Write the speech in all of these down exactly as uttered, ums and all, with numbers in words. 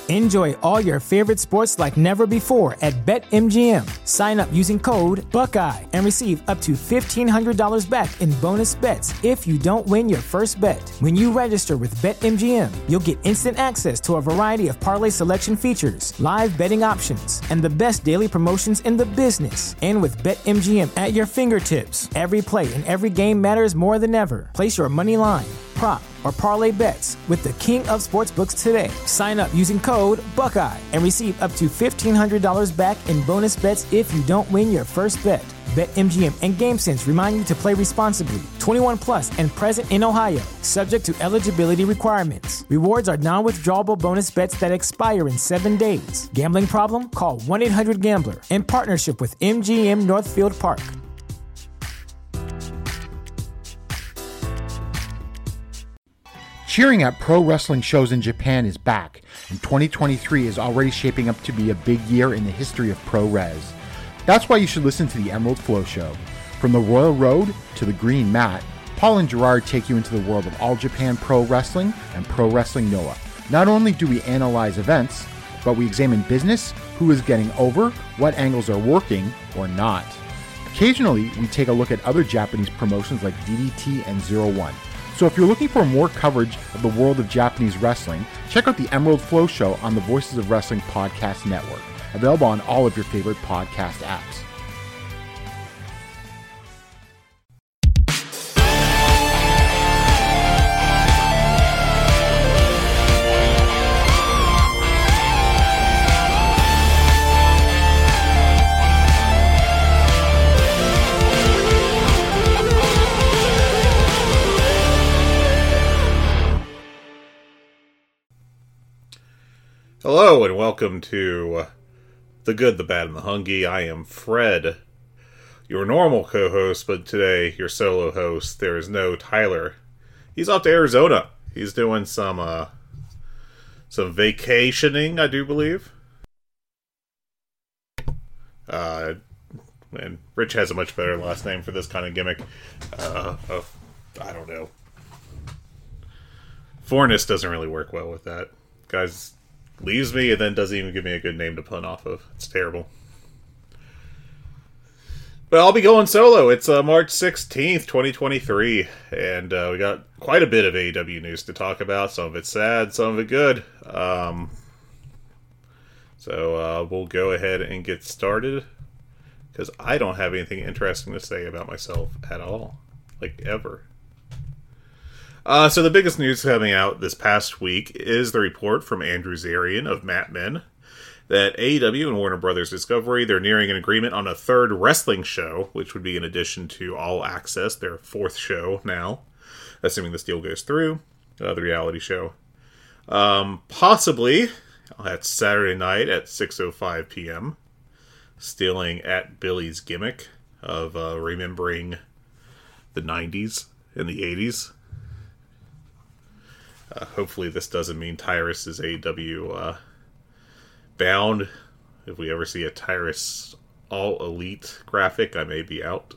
Enjoy all your favorite sports like never before at BetMGM. Sign up using code Buckeye and receive up to fifteen hundred dollars back in bonus bets if you don't win your first bet. When you register with BetMGM, you'll get instant access to a variety of parlay selection features, live betting options, and the best daily promotions in the business. And with BetMGM at your fingertips, every play and every game matters more than ever. Place your money line, prop, or parlay bets with the king of sportsbooks today. Sign up using code Buckeye and receive up to fifteen hundred dollars back in bonus bets if you don't win your first bet. BetMGM and GameSense remind you to play responsibly. twenty-one plus and present in Ohio, subject to eligibility requirements. Rewards are non-withdrawable bonus bets that expire in seven days. Gambling problem? Call one eight hundred gambler in partnership with M G M Northfield Park. Cheering at pro wrestling shows in Japan is back, and twenty twenty-three is already shaping up to be a big year in the history of pro res. That's why you should listen to the Emerald Flow Show. From the Royal Road to the Green Mat, Paul and Gerard take you into the world of All Japan Pro Wrestling and Pro Wrestling Noah. Not only do we analyze events, but we examine business, who is getting over, what angles are working or not. Occasionally, we take a look at other Japanese promotions like D D T and Zero One. So if you're looking for more coverage of the world of Japanese wrestling, check out the Emerald Flow Show on the Voices of Wrestling Podcast Network, available on all of your favorite podcast apps. Hello and welcome to The Good, the Bad, and the Hungry. I am Fred, your normal co-host, but today your solo host. There is no Tyler. He's off to Arizona. He's doing some uh, some vacationing, I do believe. Uh, and Rich has a much better last name for this kind of gimmick. Uh, uh, I don't know. Fornus doesn't really work well with that. Guys leaves me and then doesn't even give me a good name to pun off of. It's terrible. But I'll be going solo. It's uh, March sixteenth, twenty twenty-three, and uh, we got quite a bit of A E W news to talk about. Some of it sad, some of it good. Um, so uh, we'll go ahead and get started, because I don't have anything interesting to say about myself at all. Like, ever. Uh, so the biggest news coming out this past week is the report from Andrew Zarian of Mat Men that A E W and Warner Brothers Discovery, they're nearing an agreement on a third wrestling show, which would be in addition to All Access, their fourth show now, assuming this deal goes through, uh, the reality show. Um, possibly, that's Saturday night at six oh five p.m., stealing at Billy's gimmick of uh, remembering the nineties and the eighties. Uh, hopefully this doesn't mean Tyrus is A E W uh, bound. If we ever see a Tyrus All Elite graphic, I may be out.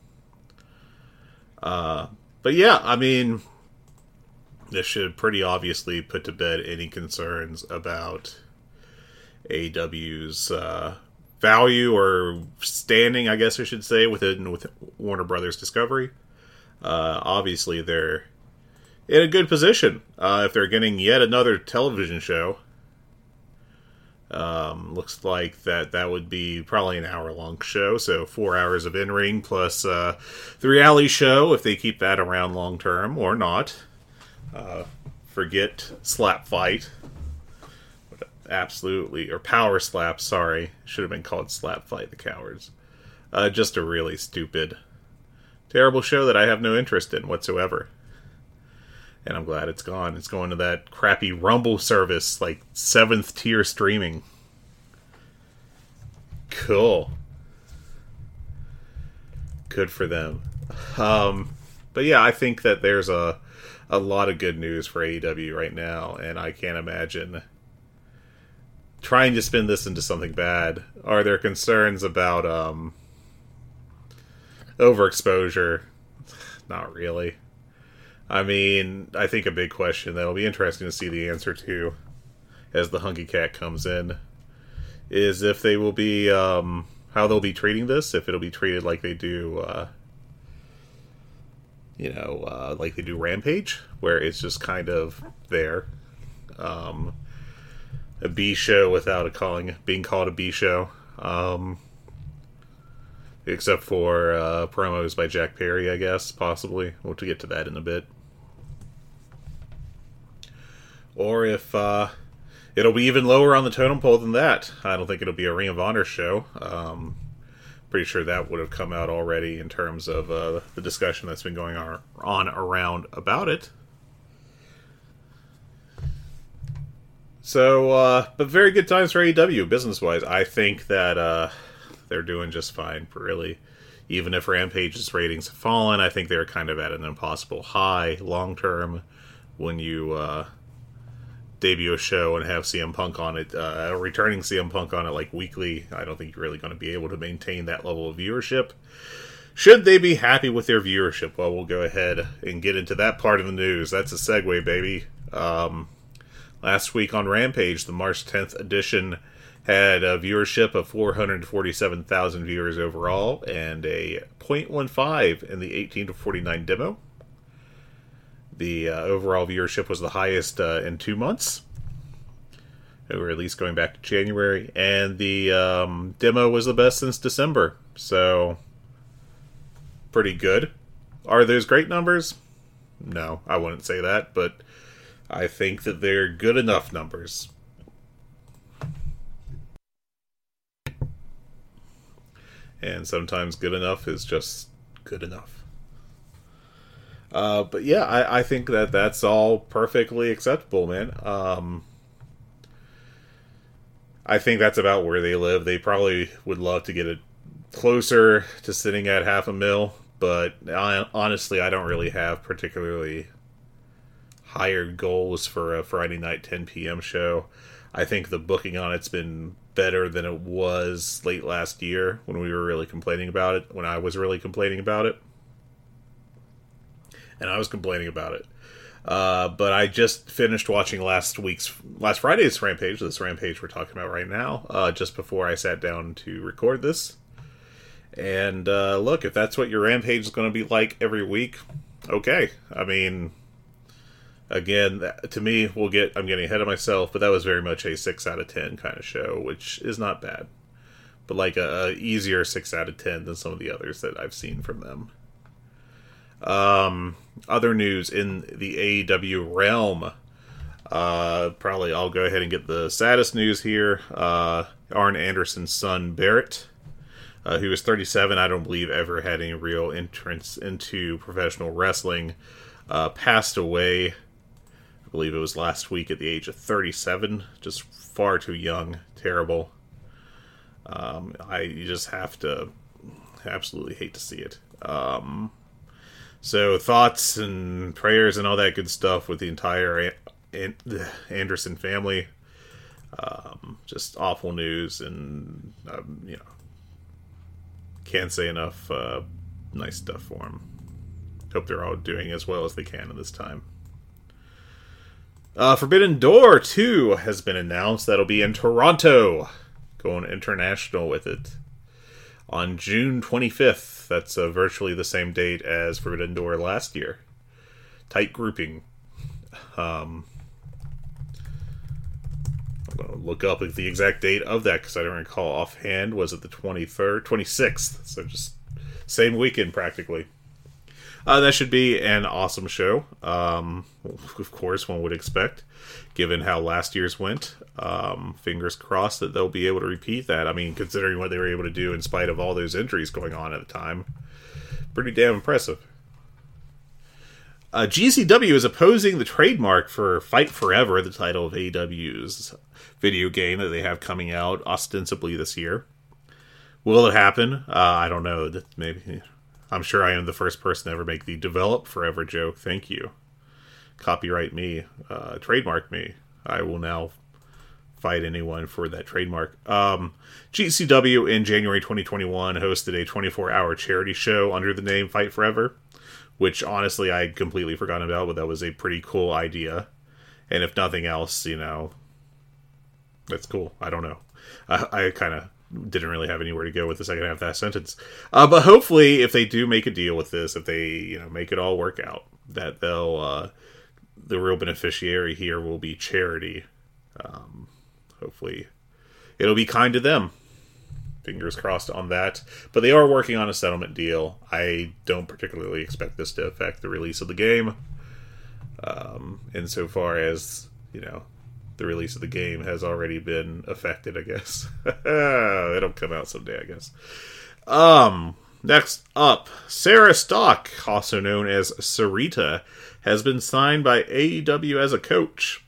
Uh, but yeah, I mean, this should pretty obviously put to bed any concerns about A E W's uh, value or standing, I guess I should say, within with Warner Brothers Discovery. Uh, obviously, they're in a good position uh, if they're getting yet another television show. Um, looks like that that would be probably an hour-long show, so four hours of in-ring plus uh, the reality show, if they keep that around long-term, or not. Uh, forget Slap Fight. Absolutely. Or Power Slap, sorry. Should have been called Slap Fight, the cowards. Uh, just a really stupid, terrible show that I have no interest in whatsoever. And I'm glad it's gone. It's going to that crappy Rumble service, like seventh tier streaming. Cool. Good for them. Um, but yeah, I think that there's a a lot of good news for A E W right now, and I can't imagine trying to spin this into something bad. Are there concerns about um, overexposure? Not really. I mean, I think a big question that'll be interesting to see the answer to as the Hunky Cat comes in, is if they will be, um, how they'll be treating this, if it'll be treated like they do, uh, you know, uh, like they do Rampage, where it's just kind of there. Um, a B show without a calling, being called a B show. Um, except for uh, promos by Jack Perry, I guess, possibly. We'll get to that in a bit. Or if uh, it'll be even lower on the totem pole than that. I don't think it'll be a Ring of Honor show. Um, pretty sure that would have come out already in terms of uh, the discussion that's been going on, on around about it. So, uh, but very good times for A E W, business-wise. I think that uh, they're doing just fine, really. Even if Rampage's ratings have fallen, I think they're kind of at an impossible high long-term when you uh, debut a show and have C M Punk on it, uh, returning C M Punk on it like weekly. I don't think you're really going to be able to maintain that level of viewership. Should they be happy with their viewership? Well, we'll go ahead and get into that part of the news. That's a segue, baby. Um, last week on Rampage, the March tenth edition had a viewership of four hundred forty-seven thousand viewers overall and a point one five in the eighteen to forty-nine demo. The uh, overall viewership was the highest uh, in two months, or at least going back to January, and the um, demo was the best since December, so pretty good. Are those great numbers? No, I wouldn't say that, but I think that they're good enough numbers. And sometimes good enough is just good enough. Uh, but yeah, I, I think that that's all perfectly acceptable, man. Um, I think that's about where they live. They probably would love to get it closer to sitting at half a mil, but I, honestly, I don't really have particularly higher goals for a Friday night ten p.m. show. I think the booking on it's been better than it was late last year when we were really complaining about it, when I was really complaining about it. And I was complaining about it. Uh, but I just finished watching last week's, last Friday's Rampage, this Rampage we're talking about right now, uh, just before I sat down to record this. And uh, look, if that's what your Rampage is going to be like every week, okay. I mean, again, to me, we'll get, I'm getting ahead of myself, but that was very much a six out of ten kind of show, which is not bad. But like a, a easier six out of ten than some of the others that I've seen from them. Um, other news in the A E W realm. Uh, probably I'll go ahead and get the saddest news here. Uh, Arn Anderson's son, Barrett, uh, who was thirty-seven, I don't believe ever had any real entrance into professional wrestling, uh, passed away. I believe it was last week at the age of thirty-seven. Just far too young. Terrible. Um, I you just have to absolutely hate to see it. Um... So thoughts and prayers and all that good stuff with the entire An- An- Anderson family. Um, just awful news, and um, you know, can't say enough uh, nice stuff for them. Hope they're all doing as well as they can at this time. Uh, Forbidden Door two has been announced. That'll be in Toronto, going international with it. On June twenty-fifth, that's uh, virtually the same date as Forbidden Door last year. Tight grouping. Um, I'm going to look up the exact date of that because I don't recall offhand. Was it the twenty-third? twenty-sixth. So just same weekend practically. Uh, that should be an awesome show. Um, of course, one would expect, given how last year's went. Um, fingers crossed that they'll be able to repeat that. I mean, considering what they were able to do in spite of all those injuries going on at the time. Pretty damn impressive. Uh, G C W is opposing the trademark for Fight Forever, the title of A E W's video game that they have coming out ostensibly this year. Will it happen? Uh, I don't know. Maybe... I'm sure I am the first person to ever make the develop forever joke. Thank you. Copyright me. Uh, trademark me. I will now fight anyone for that trademark. Um, G C W in January twenty twenty-one hosted a twenty-four hour charity show under the name Fight Forever, which honestly I had completely forgotten about, but that was a pretty cool idea. And if nothing else, you know, That's cool. I don't know. I, I kind of didn't really have anywhere to go with the second half of that sentence. Uh, but hopefully, if they do make a deal with this, if they you know make it all work out, that they'll uh, the real beneficiary here will be charity. Um, hopefully, it'll be kind to them. Fingers crossed on that. But they are working on a settlement deal. I don't particularly expect this to affect the release of the game. Um, insofar as, you know, the release of the game has already been affected, I guess. It'll come out someday, I guess. Um, next up, Sarah Stock, also known as Sarita, has been signed by A E W as a coach.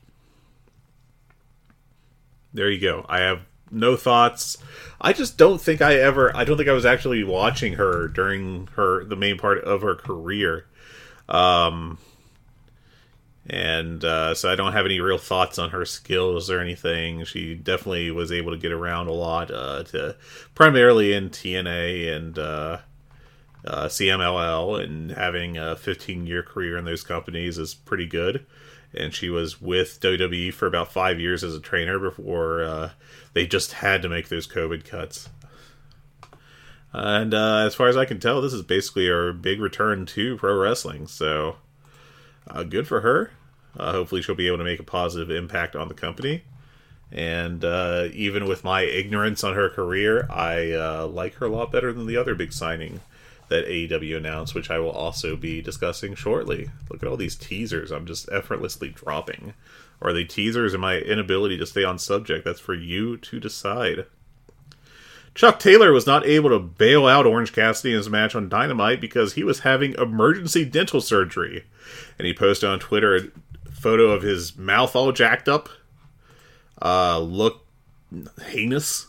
There you go. I have no thoughts. I just don't think I ever, I don't think I was actually watching her during her, the main part of her career. Um, and, uh, so I don't have any real thoughts on her skills or anything. She definitely was able to get around a lot, uh, to primarily in T N A and, uh, uh, C M L L, and having a fifteen year career in those companies is pretty good. And she was with W W E for about five years as a trainer before uh, they just had to make those COVID cuts. And uh, as far as I can tell, this is basically her big return to pro wrestling. So uh, good for her. Uh, hopefully she'll be able to make a positive impact on the company. And uh, even with my ignorance on her career, I uh, like her a lot better than the other big signing that A E W announced, which I will also be discussing shortly. Look at all these teasers I'm just effortlessly dropping. Are they teasers or my inability to stay on subject? That's for you to decide. Chuck Taylor was not able to bail out Orange Cassidy in his match on Dynamite because he was having emergency dental surgery. And he posted on Twitter a photo of his mouth all jacked up. Uh, look heinous.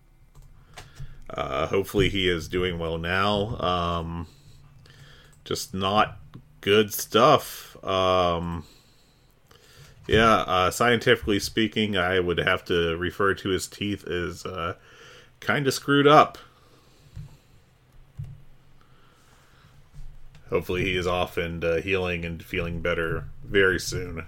Uh, hopefully he is doing well now. Um, just not good stuff. Um, yeah, uh, scientifically speaking, I would have to refer to his teeth as uh, kind of screwed up. Hopefully he is off and uh, healing and feeling better very soon.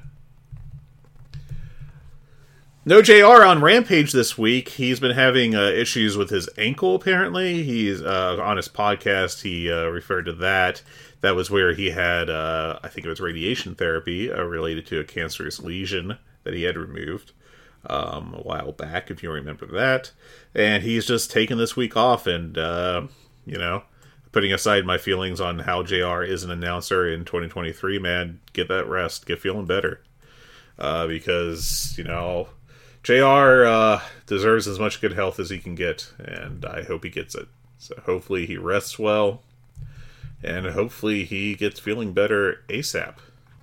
No J R on Rampage this week. He's been having uh, issues with his ankle, apparently. He's uh, on his podcast, he uh, referred to that. That was where he had, uh, I think it was radiation therapy uh, related to a cancerous lesion that he had removed um, a while back, if you remember that. And he's just taken this week off and, uh, you know, putting aside my feelings on how J R is an announcer in twenty twenty-three, man, get that rest, get feeling better. Uh, because, you know, J R uh, deserves as much good health as he can get, and I hope he gets it. So hopefully he rests well, and hopefully he gets feeling better ASAP.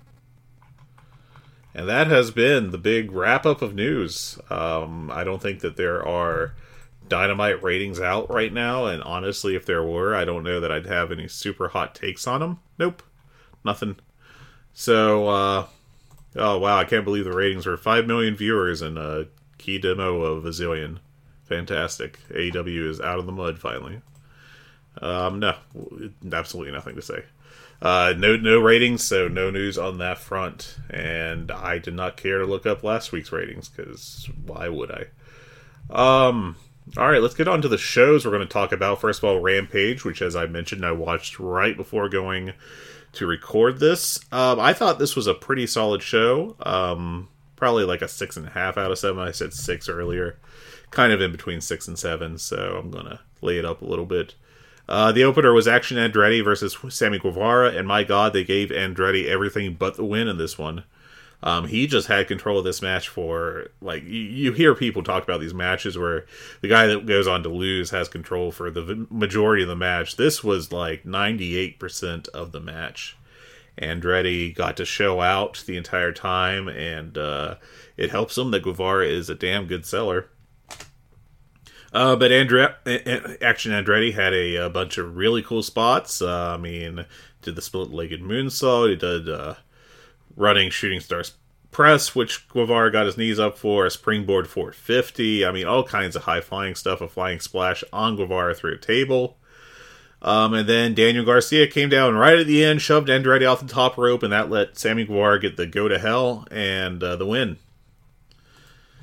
And that has been the big wrap-up of news. Um, I don't think that there are Dynamite ratings out right now, and honestly, if there were, I don't know that I'd have any super hot takes on them. Nope. Nothing. So, uh... oh, wow, I can't believe the ratings were five million viewers and a key demo of a zillion. Fantastic. A E W is out of the mud, finally. Um, no, absolutely nothing to say. Uh, no no ratings, so no news on that front. And I did not care to look up last week's ratings, because why would I? Um, alright, let's get on to the shows we're going to talk about. First of all, Rampage, which, as I mentioned, I watched right before going to record this. Um, I thought this was a pretty solid show. Um, probably like a six and a half out of seven. I said six earlier. Kind of in between six and seven, so I'm going to lay it up a little bit. Uh, the opener was Action Andretti versus Sammy Guevara, and my god, they gave Andretti everything but the win in this one. Um, he just had control of this match for, like, you, you hear people talk about these matches where the guy that goes on to lose has control for the majority of the match. This was like ninety-eight percent of the match. Andretti got to show out the entire time, and uh, it helps him that Guevara is a damn good seller. Uh, but Andre- Action Andretti had a, a bunch of really cool spots. Uh, I mean, did the split-legged moonsault, he did uh, running shooting star press, which Guevara got his knees up for, a springboard four fifty. I mean, all kinds of high-flying stuff, a flying splash on Guevara through a table. Um, and then Daniel Garcia came down right at the end, shoved Andretti off the top rope, and that let Sammy Guevara get the go to hell and uh, the win.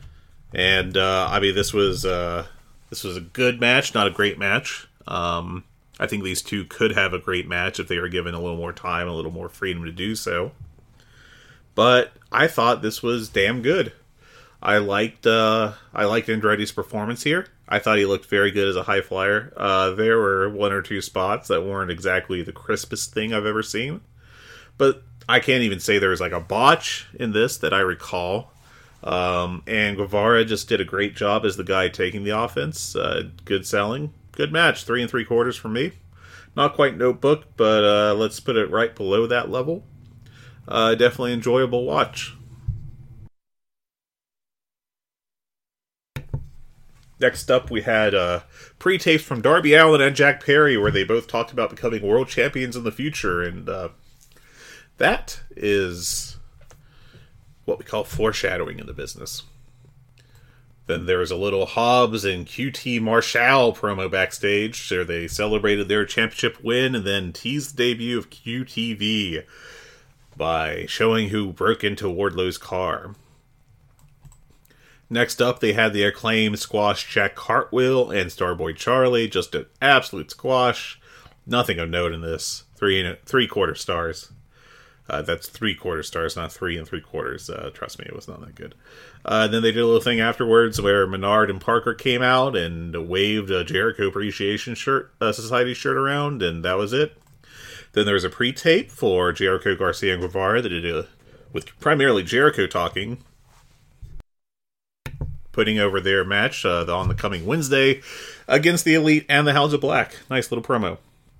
And uh, I mean, this was uh, this was a good match, not a great match. Um, I think these two could have a great match if they were given a little more time, a little more freedom to do so. But I thought this was damn good. I liked uh, I liked Andretti's performance here. I thought he looked very good as a high flyer. Uh, there were one or two spots that weren't exactly the crispest thing I've ever seen. But I can't even say there was like a botch in this that I recall. Um, and Guevara just did a great job as the guy taking the offense. Uh, good selling. Good match. Three and three quarters for me. Not quite Notebook, but uh, let's put it right below that level. Uh, definitely enjoyable watch. Next up, we had uh, pre-tapes from Darby Allin and Jack Perry, where they both talked about becoming world champions in the future, and uh, that is what we call foreshadowing in the business. Then there was a little Hobbs and Q T Marshall promo backstage, where they celebrated their championship win and then teased the debut of Q T V by showing who broke into Wardlow's car. Next up, they had the acclaimed squash Jack Cartwheel and Starboy Charlie. Just an absolute squash. Nothing of note in this. Three and three quarter stars. Uh, that's three quarter stars, not three and three quarters. Uh, trust me, it was not that good. Uh, then they did a little thing afterwards where Menard and Parker came out and waved a Jericho Appreciation shirt, uh, Society shirt around, and that was it. Then there was a pre-tape for Jericho, Garcia, and Guevara that did a, with primarily Jericho talking, putting over their match uh, on the coming Wednesday against the Elite and the House of Black. Nice little promo.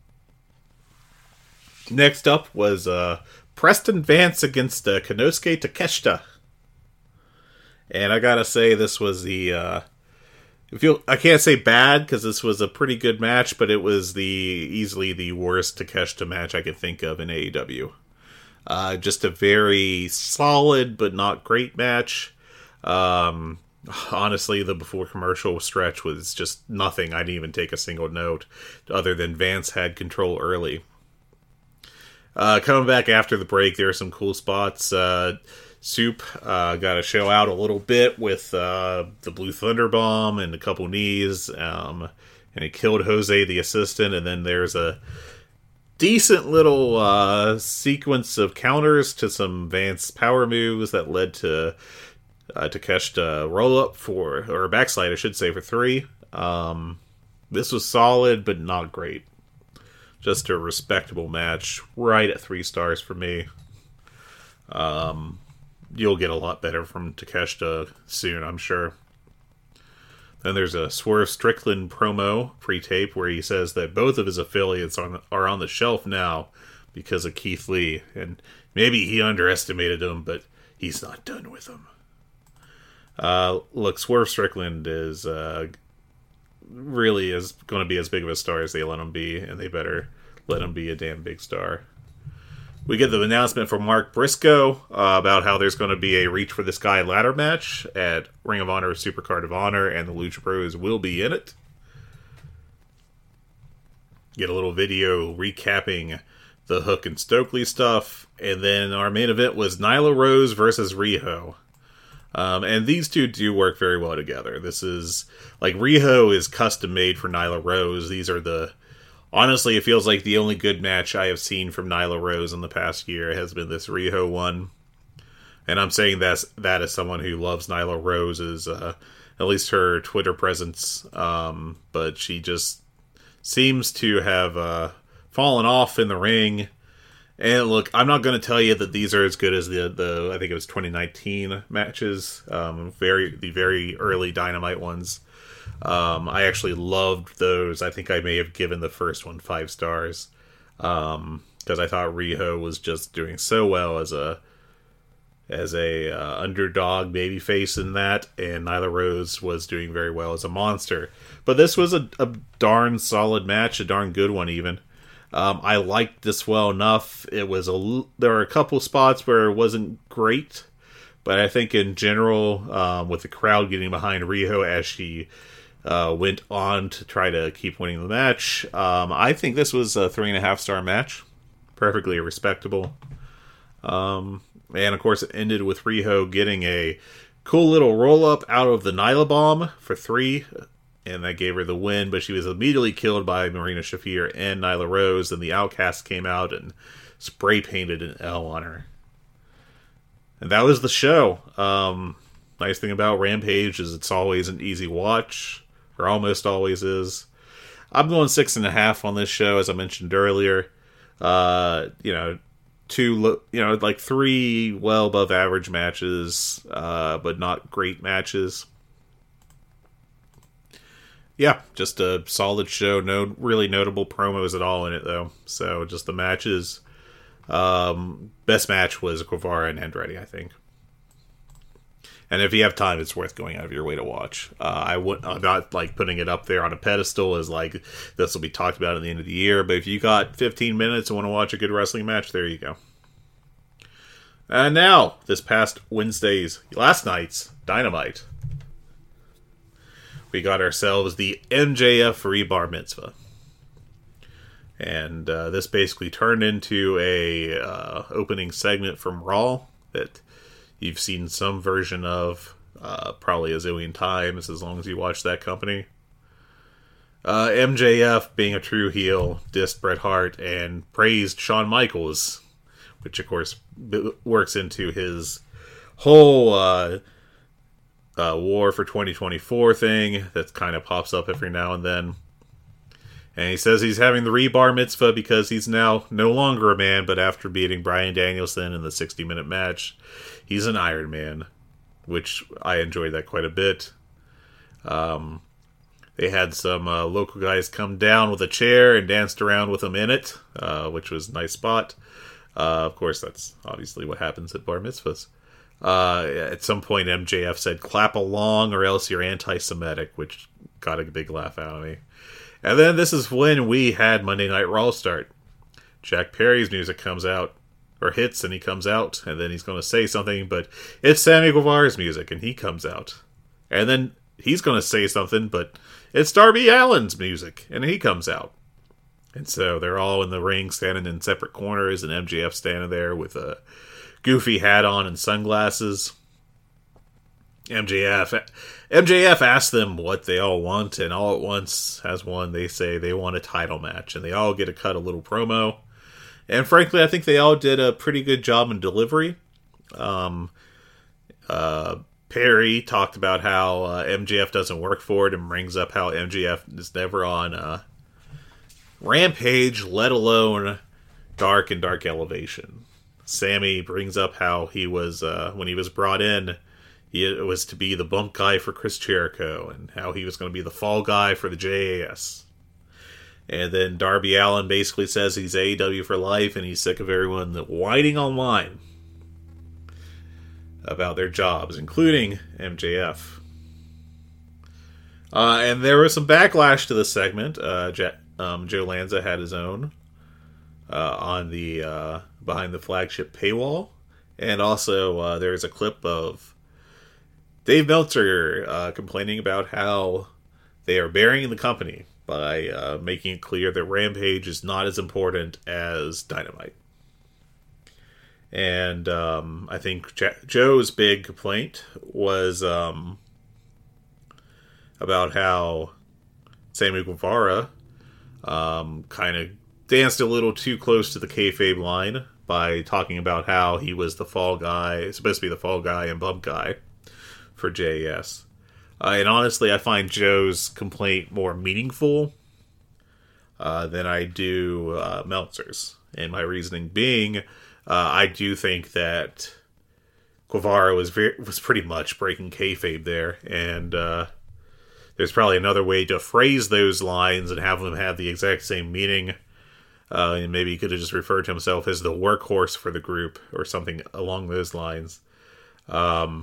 Next up was uh, Preston Vance against uh, Konosuke Takeshita. And I gotta say, this was the... Uh, if you, I can't say bad, because this was a pretty good match, but it was the easily the worst Takeshita match I could think of in A E W. Uh, just a very solid, but not great match. Um... Honestly, the before commercial stretch was just nothing. I didn't even take a single note other than Vance had control early. Uh, coming back after the break, there are some cool spots. Uh, Soup uh, got to show out a little bit with uh, the Blue Thunder Bomb and a couple knees. Um, and he killed Jose, the assistant. And then there's a decent little uh, sequence of counters to some Vance power moves that led to... Uh, Takeshita roll up for, or backslide, I should say, for three. Um, this was solid, but not great. Just a respectable match, right at three stars for me. Um, you'll get a lot better from Takeshita soon, I'm sure. Then there's a Swerve Strickland promo pre-tape where he says that both of his affiliates on, are on the shelf now because of Keith Lee, and maybe he underestimated him, but he's not done with him. Uh, look, Swerve Strickland is uh, really is going to be as big of a star as they let him be, and they better let him be a damn big star. We get the announcement from Mark Briscoe uh, about how there's going to be a Reach for the Sky ladder match at Ring of Honor Supercard of Honor, and the Lucha Bros will be in it. Get a little video recapping the Hook and Stokely stuff, and then our main event was Nyla Rose versus Riho. Um, and these two do work very well together. This is, like, Riho is custom made for Nyla Rose. These are the, honestly, it feels like the only good match I have seen from Nyla Rose in the past year has been this Riho one. And I'm saying that's, that as someone who loves Nyla Rose's, uh, at least her Twitter presence. Um, but she just seems to have, uh, fallen off in the ring. And look, I'm not going to tell you that these are as good as the, the I think it was twenty nineteen matches, um, very the very early Dynamite ones. Um, I actually loved those. I think I may have given the first one five stars because um, I thought Riho was just doing so well as a as a uh, underdog babyface in that, and Nyla Rose was doing very well as a monster. But this was a, a darn solid match, a darn good one even. Um, I liked this well enough. It was a there were a couple spots where it wasn't great, but I think in general, um, with the crowd getting behind Riho as she uh, went on to try to keep winning the match, um, I think this was a three and a half star match, perfectly respectable. Um, and of course, it ended with Riho getting a Cool little roll-up out of the Nyla Bomb for three, and that gave her the win, but she was immediately killed by Marina Shafir and Nyla Rose, and the Outcasts came out and spray-painted an L on her. And that was the show. Um, nice thing about Rampage is it's always an easy watch, or almost always is. I'm going six and a half on this show, as I mentioned earlier. Uh, you know, two, you know, like three well above average matches, uh, but not great matches. Yeah, just a solid show. No really notable promos at all in it, though. So just the matches. Um, best match was Guevara and Andretti, I think. And if you have time, it's worth going out of your way to watch. Uh, I would, I'm not like putting it up there on a pedestal as like this will be talked about at the end of the year. But if you got fifteen minutes and want to watch a good wrestling match, there you go. And now, this past Wednesday's, last night's Dynamite, we got ourselves the M J F Rebar Mitzvah. And uh, this basically turned into a uh, opening segment from Raw that you've seen some version of uh, probably a zillion times as long as you watch that company. Uh, M J F, being a true heel, dissed Bret Hart and praised Shawn Michaels, which of course b- works into his whole uh, uh, War for twenty twenty-four thing that kind of pops up every now and then. And he says he's having the Rebar Mitzvah because he's now no longer a man, but after beating Bryan Danielson in the sixty-minute match, he's an Iron Man, which I enjoyed that quite a bit. Um, they had some uh, local guys come down with a chair and danced around with him in it, uh, which was a nice spot. Uh, of course, that's obviously what happens at bar mitzvahs. Uh, at some point, M J F said, "Clap along or else you're anti-Semitic," which got a big laugh out of me. And then this is when we had Monday Night Raw start. Jack Perry's music comes out, or hits, and he comes out, and then he's going to say something, but it's Sammy Guevara's music, and he comes out. And then he's going to say something, but it's Darby Allin's music, and he comes out. And so they're all in the ring, standing in separate corners, and M J F standing there with a goofy hat on and sunglasses. M J F M J F asks them what they all want, and all at once, as one, they say they want a title match, and they all get to cut a little promo. And frankly, I think they all did a pretty good job in delivery. Um, uh, Perry talked about how uh, M J F doesn't work for it, and brings up how M J F is never on uh, Rampage, let alone Dark and Dark Elevation. Sammy brings up how he was, uh, when he was brought in, he was to be the bump guy for Chris Jericho, and how he was going to be the fall guy for the J A S. And then Darby Allin basically says he's A E W for life, and he's sick of everyone whining online about their jobs, including M J F. Uh, and there was some backlash to this segment. Uh, Je- um, Joe Lanza had his own uh, on the uh, behind the flagship paywall, and also uh, there's a clip of Dave Meltzer uh, complaining about how they are burying the company by uh, making it clear that Rampage is not as important as Dynamite. And um, I think J- Joe's big complaint was um, about how Sammy Guevara um, kind of danced a little too close to the kayfabe line by talking about how he was the fall guy, supposed to be the fall guy and bump guy for J A S. Uh, and honestly, I find Joe's complaint more meaningful uh, than I do uh, Meltzer's. And my reasoning being, uh, I do think that Guevara was very, was pretty much breaking kayfabe there, and uh, there's probably another way to phrase those lines and have them have the exact same meaning. Uh, and maybe he could have just referred to himself as the workhorse for the group or something along those lines. Um,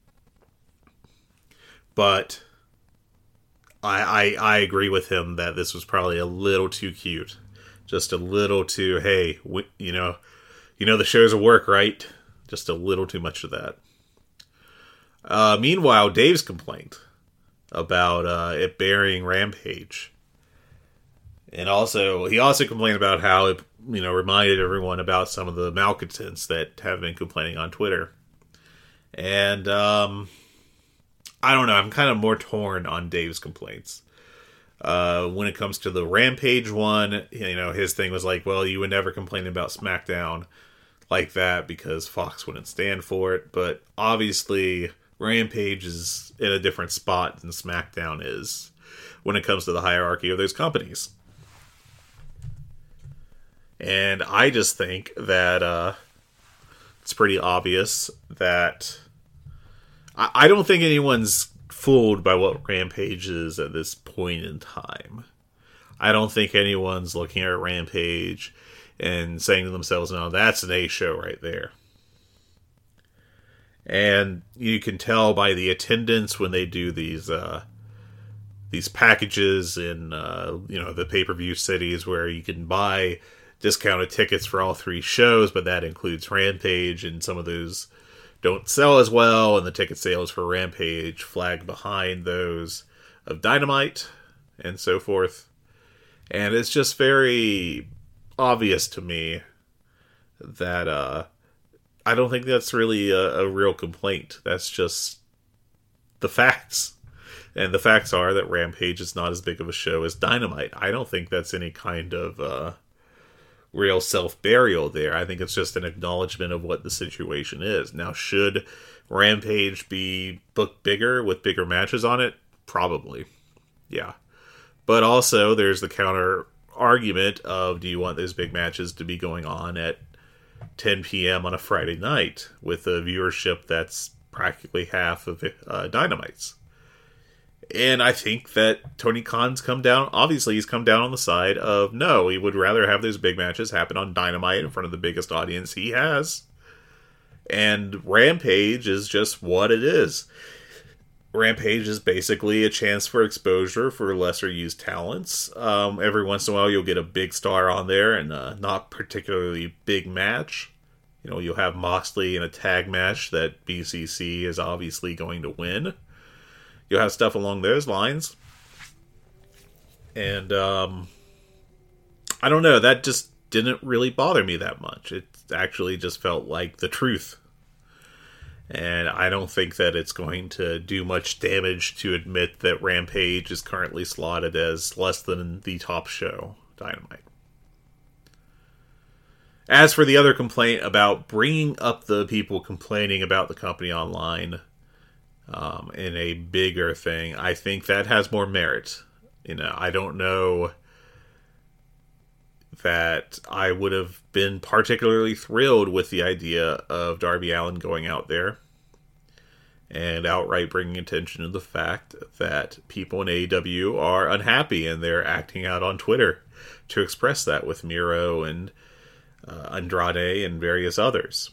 but I, I I agree with him that this was probably a little too cute, just a little too, hey, we, you know, you know the show's a work, right? Just a little too much of that. Uh, meanwhile, Dave's complaint about uh, it burying Rampage. And also, he also complained about how it, you know, reminded everyone about some of the malcontents that have been complaining on Twitter. And, um, I don't know, I'm kind of more torn on Dave's complaints. Uh, when it comes to the Rampage one, you know, his thing was like, well, you would never complain about SmackDown like that because Fox wouldn't stand for it. But obviously, Rampage is in a different spot than SmackDown is when it comes to the hierarchy of those companies. And I just think that uh, it's pretty obvious that I, I don't think anyone's fooled by what Rampage is at this point in time. I don't think anyone's looking at Rampage and saying to themselves, no, that's an A show right there. And you can tell by the attendance when they do these uh, these packages in uh, you know the pay-per-view cities where you can buy discounted tickets for all three shows, but that includes Rampage, and some of those don't sell as well, and the ticket sales for Rampage flag behind those of Dynamite, and so forth. And it's just very obvious to me that uh, I don't think that's really a, a real complaint. That's just the facts. And the facts are that Rampage is not as big of a show as Dynamite. I don't think that's any kind of uh, real self-burial there. I think it's just an acknowledgement of what the situation is. Now, should Rampage be booked bigger with bigger matches on it? Probably. Yeah. But also, there's the counter argument of, do you want those big matches to be going on at ten p.m. on a Friday night with a viewership that's practically half of uh, Dynamite's? And I think that Tony Khan's come down, obviously he's come down on the side of, no, he would rather have those big matches happen on Dynamite in front of the biggest audience he has. And Rampage is just what it is. Rampage is basically a chance for exposure for lesser used talents. Um, every once in a while you'll get a big star on there and a not particularly big match. You know, you'll have Moxley in a tag match that B C C is obviously going to win. You'll have stuff along those lines. And, um, I don't know, that just didn't really bother me that much. It actually just felt like the truth. And I don't think that it's going to do much damage to admit that Rampage is currently slotted as less than the top show, Dynamite. As for the other complaint about bringing up the people complaining about the company online um, in a bigger thing, I think that has more merit. You know, I don't know that I would have been particularly thrilled with the idea of Darby Allin going out there and outright bringing attention to the fact that people in A E W are unhappy, and they're acting out on Twitter to express that with Miro and uh, Andrade and various others.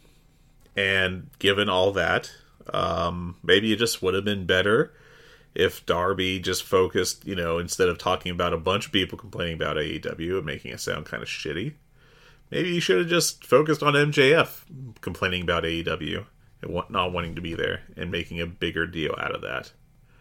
And given all that, um, maybe it just would have been better if Darby just focused, you know, instead of talking about a bunch of people complaining about A E W and making it sound kind of shitty, maybe he should have just focused on M J F complaining about A E W and not wanting to be there and making a bigger deal out of that.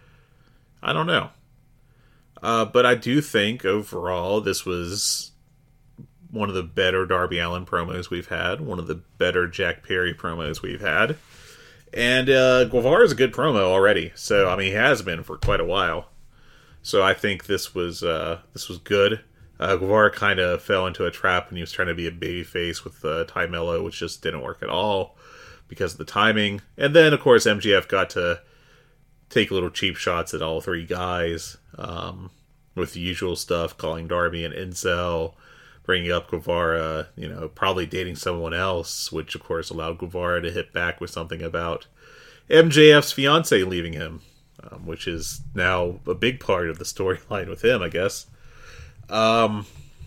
I don't know. Uh, but I do think overall this was one of the better Darby Allin promos we've had, one of the better Jack Perry promos we've had. And uh, Guevara is a good promo already, so I mean he has been for quite a while. So I think this was uh, this was good. Uh, Guevara kind of fell into a trap when he was trying to be a babyface with uh, Ty Mello, which just didn't work at all because of the timing. And then of course M J F got to take little cheap shots at all three guys um, with the usual stuff, calling Darby an incel, bringing up Guevara, you know, probably dating someone else, which of course allowed Guevara to hit back with something about M J F's fiance leaving him, um, which is now a big part of the storyline with him, I guess. Um,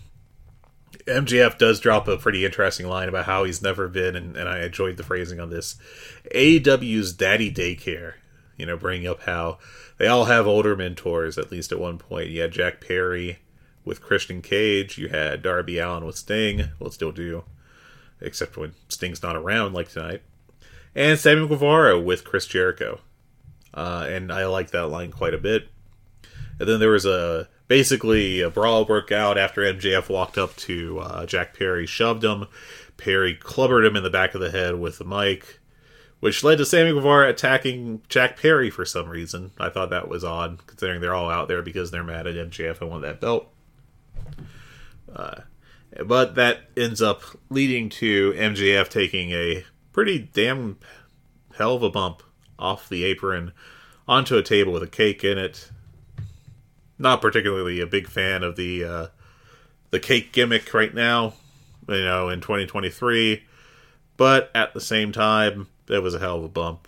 M J F does drop a pretty interesting line about how he's never been, and, and I enjoyed the phrasing on this, A E W's daddy daycare. You know, bringing up how they all have older mentors, at least at one point. You had Jack Perry with Christian Cage, you had Darby Allin with Sting, well, still do, except when Sting's not around, like tonight, and Sammy Guevara with Chris Jericho, uh, and I like that line quite a bit. And then there was a, basically, a brawl broke out after M J F walked up to uh, Jack Perry, shoved him, Perry clubbered him in the back of the head with the mic, which led to Sammy Guevara attacking Jack Perry for some reason. I thought that was odd, considering they're all out there because they're mad at M J F and want that belt. Uh, but that ends up leading to M J F taking a pretty damn hell of a bump off the apron onto a table with a cake in it. Not particularly a big fan of the uh, the cake gimmick right now, you know, in twenty twenty-three. But at the same time, it was a hell of a bump.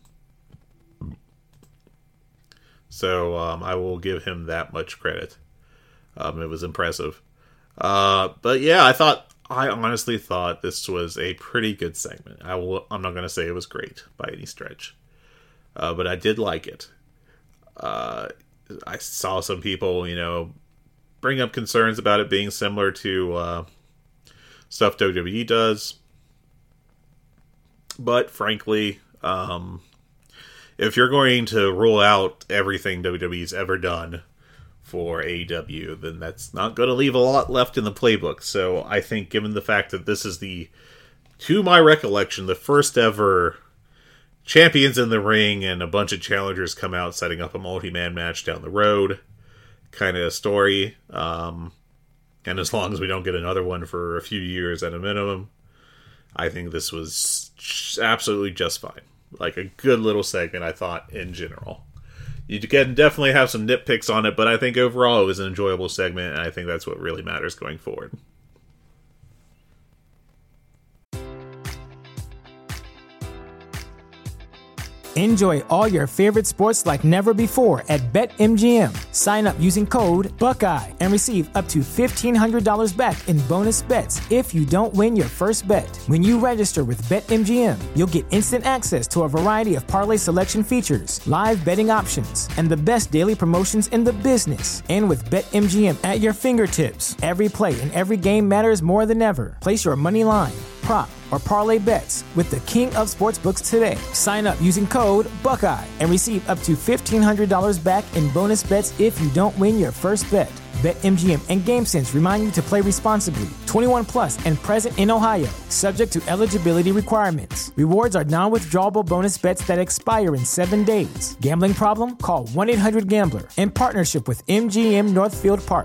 So um, I will give him that much credit. Um, it was impressive. Uh, but yeah, I thought, I honestly thought this was a pretty good segment. I will, I'm not going to say it was great by any stretch. Uh, but I did like it. Uh, I saw some people, you know, bring up concerns about it being similar to uh, stuff W W E does. But frankly, um, if you're going to rule out everything W W E's ever done for A E W, then that's not going to leave a lot left in the playbook. So I think given the fact that this is the, to my recollection, the first ever champions in the ring and a bunch of challengers come out setting up a multi-man match down the road kind of story. Um, and as long as we don't get another one for a few years at a minimum, I think this was absolutely just fine. Like a good little segment, I thought, in general. You can definitely have some nitpicks on it, but I think overall it was an enjoyable segment, and I think that's what really matters going forward. Enjoy all your favorite sports like never before at BetMGM. Sign up using code Buckeye and receive up to fifteen hundred dollars back in bonus bets if you don't win your first bet. When you register with BetMGM, you'll get instant access to a variety of parlay selection features, live betting options, and the best daily promotions in the business. And with BetMGM at your fingertips, every play and every game matters more than ever. Place your money line, prop, or parlay bets with the king of sportsbooks today. Sign up using code Buckeye and receive up to fifteen hundred dollars back in bonus bets if you don't win your first bet. BetMGM and GameSense remind you to play responsibly. twenty-one plus and present in Ohio, subject to eligibility requirements. Rewards are non-withdrawable bonus bets that expire in seven days. Gambling problem? Call one eight hundred gambler in partnership with M G M Northfield Park.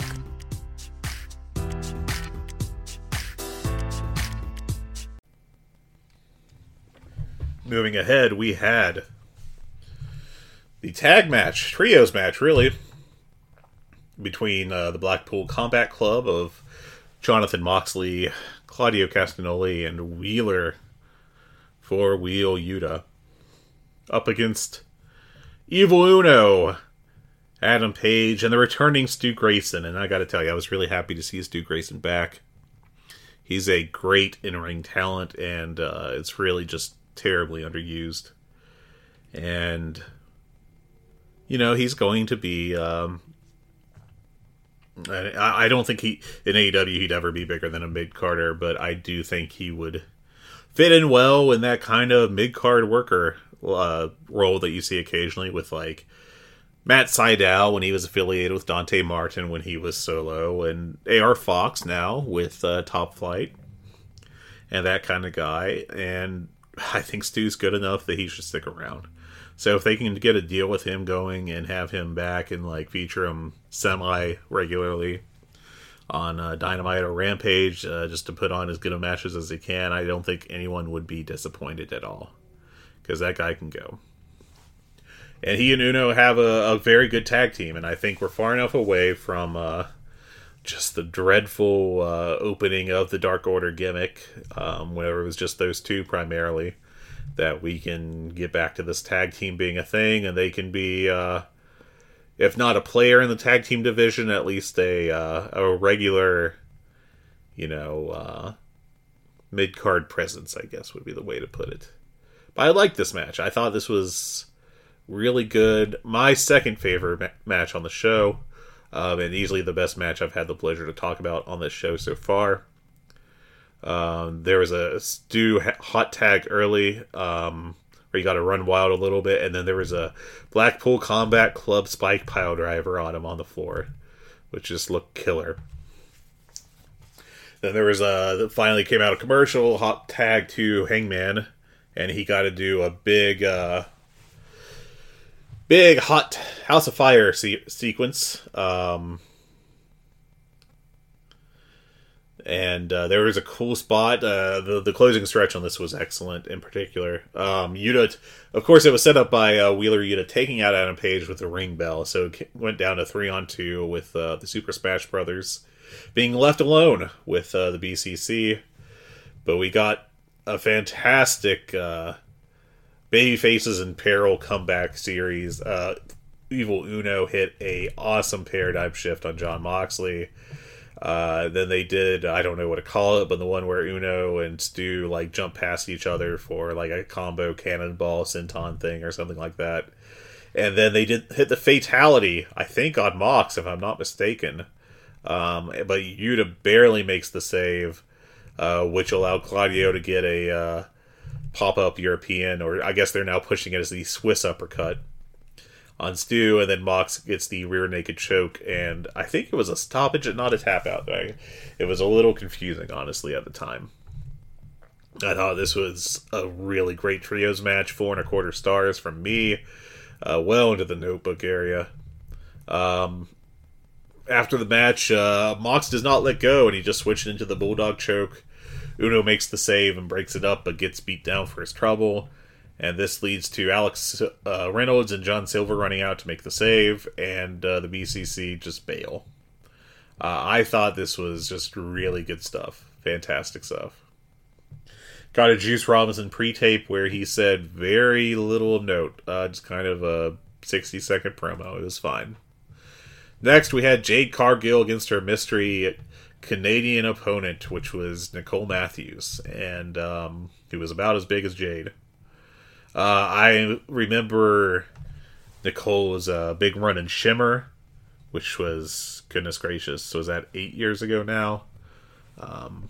Moving ahead, we had the tag match, trios match, really, between uh, the Blackpool Combat Club of Jonathan Moxley, Claudio Castagnoli, and Wheeler for Wheel Yuta, up against Evil Uno, Adam Page, and the returning Stu Grayson. And I gotta tell you, I was really happy to see Stu Grayson back. He's a great in-ring talent, and uh, it's really just terribly underused. And, you know, he's going to be, um, I, I don't think he, in A E W, he'd ever be bigger than a mid-carder, but I do think he would fit in well in that kind of mid-card worker uh, role that you see occasionally with, like, Matt Sydal when he was affiliated with Dante Martin when he was solo, and A R Fox now with uh, Top Flight, and that kind of guy. And I think Stu's good enough that he should stick around. So if they can get a deal with him going and have him back and like feature him semi-regularly on uh, Dynamite or Rampage, uh, just to put on as good of matches as they can, I don't think anyone would be disappointed at all. Because that guy can go. And he and Uno have a, a very good tag team, and I think we're far enough away from uh, just the dreadful uh, opening of the Dark Order gimmick, um, whenever it was just those two primarily, that we can get back to this tag team being a thing, and they can be, uh, if not a player in the tag team division, at least a uh, a regular, you know, uh, mid-card presence, I guess would be the way to put it. But I liked this match. I thought this was really good. My second favorite ma- match on the show. Um, and easily the best match I've had the pleasure to talk about on this show so far. Um, there was a Stu hot tag early, um, where you got to run wild a little bit, and then there was a Blackpool Combat Club spike pile driver on him on the floor, which just looked killer. Then there was a, finally came out a commercial, hot tag to Hangman, and he got to do a big, uh, big hot House of Fire se- sequence. Um, and uh, there was a cool spot. Uh, the the closing stretch on this was excellent. In particular, um, Yuta, of course, it was set up by uh, Wheeler Yuta taking out Adam Page with the ring bell, so it went down to three on two with uh, the Super Smash Brothers being left alone with uh, the B C C. But we got a fantastic uh, Babyfaces in Peril comeback series. Uh, Evil Uno hit a awesome paradigm shift on Jon Moxley. Uh, then they did, I don't know what to call it, but the one where Uno and Stu like jump past each other for like a combo cannonball senton thing or something like that. And then they did hit the fatality, I think on Mox, if I'm not mistaken. Um, but Yuta barely makes the save, uh, which allowed Claudio to get a uh, pop-up European, or I guess they're now pushing it as the Swiss uppercut on Stu, and then Mox gets the rear naked choke, and I think it was a stoppage and not a tap out. Right? It was a little confusing, honestly, at the time. I thought this was a really great trios match, four and a quarter stars from me, uh, well into the notebook area. Um, after the match, uh, Mox does not let go, and he just switched into the Bulldog choke. Uno makes the save and breaks it up, but gets beat down for his trouble. And this leads to Alex uh, Reynolds and John Silver running out to make the save, and uh, the B C C just bail. Uh, I thought this was just really good stuff. Fantastic stuff. Got a Juice Robinson pre-tape where he said very little note. Uh, just kind of a sixty-second promo. It was fine. Next, we had Jade Cargill against her mystery Canadian opponent, which was Nicole Matthews. And um, he was about as big as Jade. Uh, I remember Nicole's uh, big run in Shimmer, which was, goodness gracious, was that eight years ago now? Um,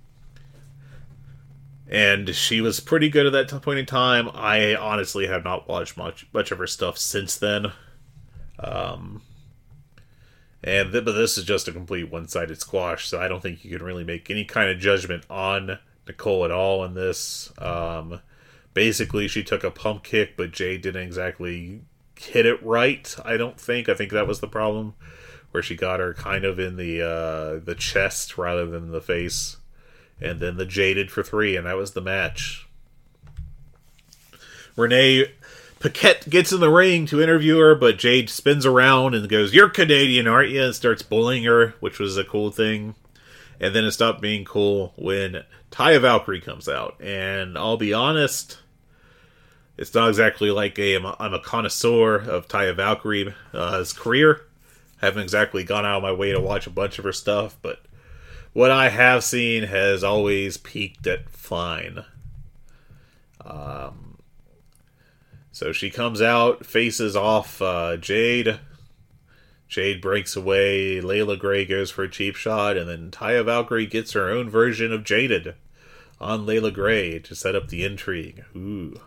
and she was pretty good at that point in time. I honestly have not watched much much of her stuff since then. Um, and th- but this is just a complete one-sided squash, so I don't think you can really make any kind of judgment on Nicole at all in this. Um... Basically, she took a pump kick, but Jade didn't exactly hit it right, I don't think. I think that was the problem, where she got her kind of in the uh, the chest rather than the face. And then the Jaded for three, and that was the match. Renee Paquette gets in the ring to interview her, but Jade spins around and goes, "You're Canadian, aren't you?" and starts bullying her, which was a cool thing. And then it stopped being cool when Taya Valkyrie comes out. And I'll be honest, it's not exactly like a, I'm, a, I'm a connoisseur of Taya Valkyrie's uh, career. I haven't exactly gone out of my way to watch a bunch of her stuff, but what I have seen has always peaked at fine. Um, so she comes out, faces off uh, Jade. Jade breaks away, Layla Gray goes for a cheap shot, and then Taya Valkyrie gets her own version of Jaded on Layla Gray to set up the intrigue. Ooh.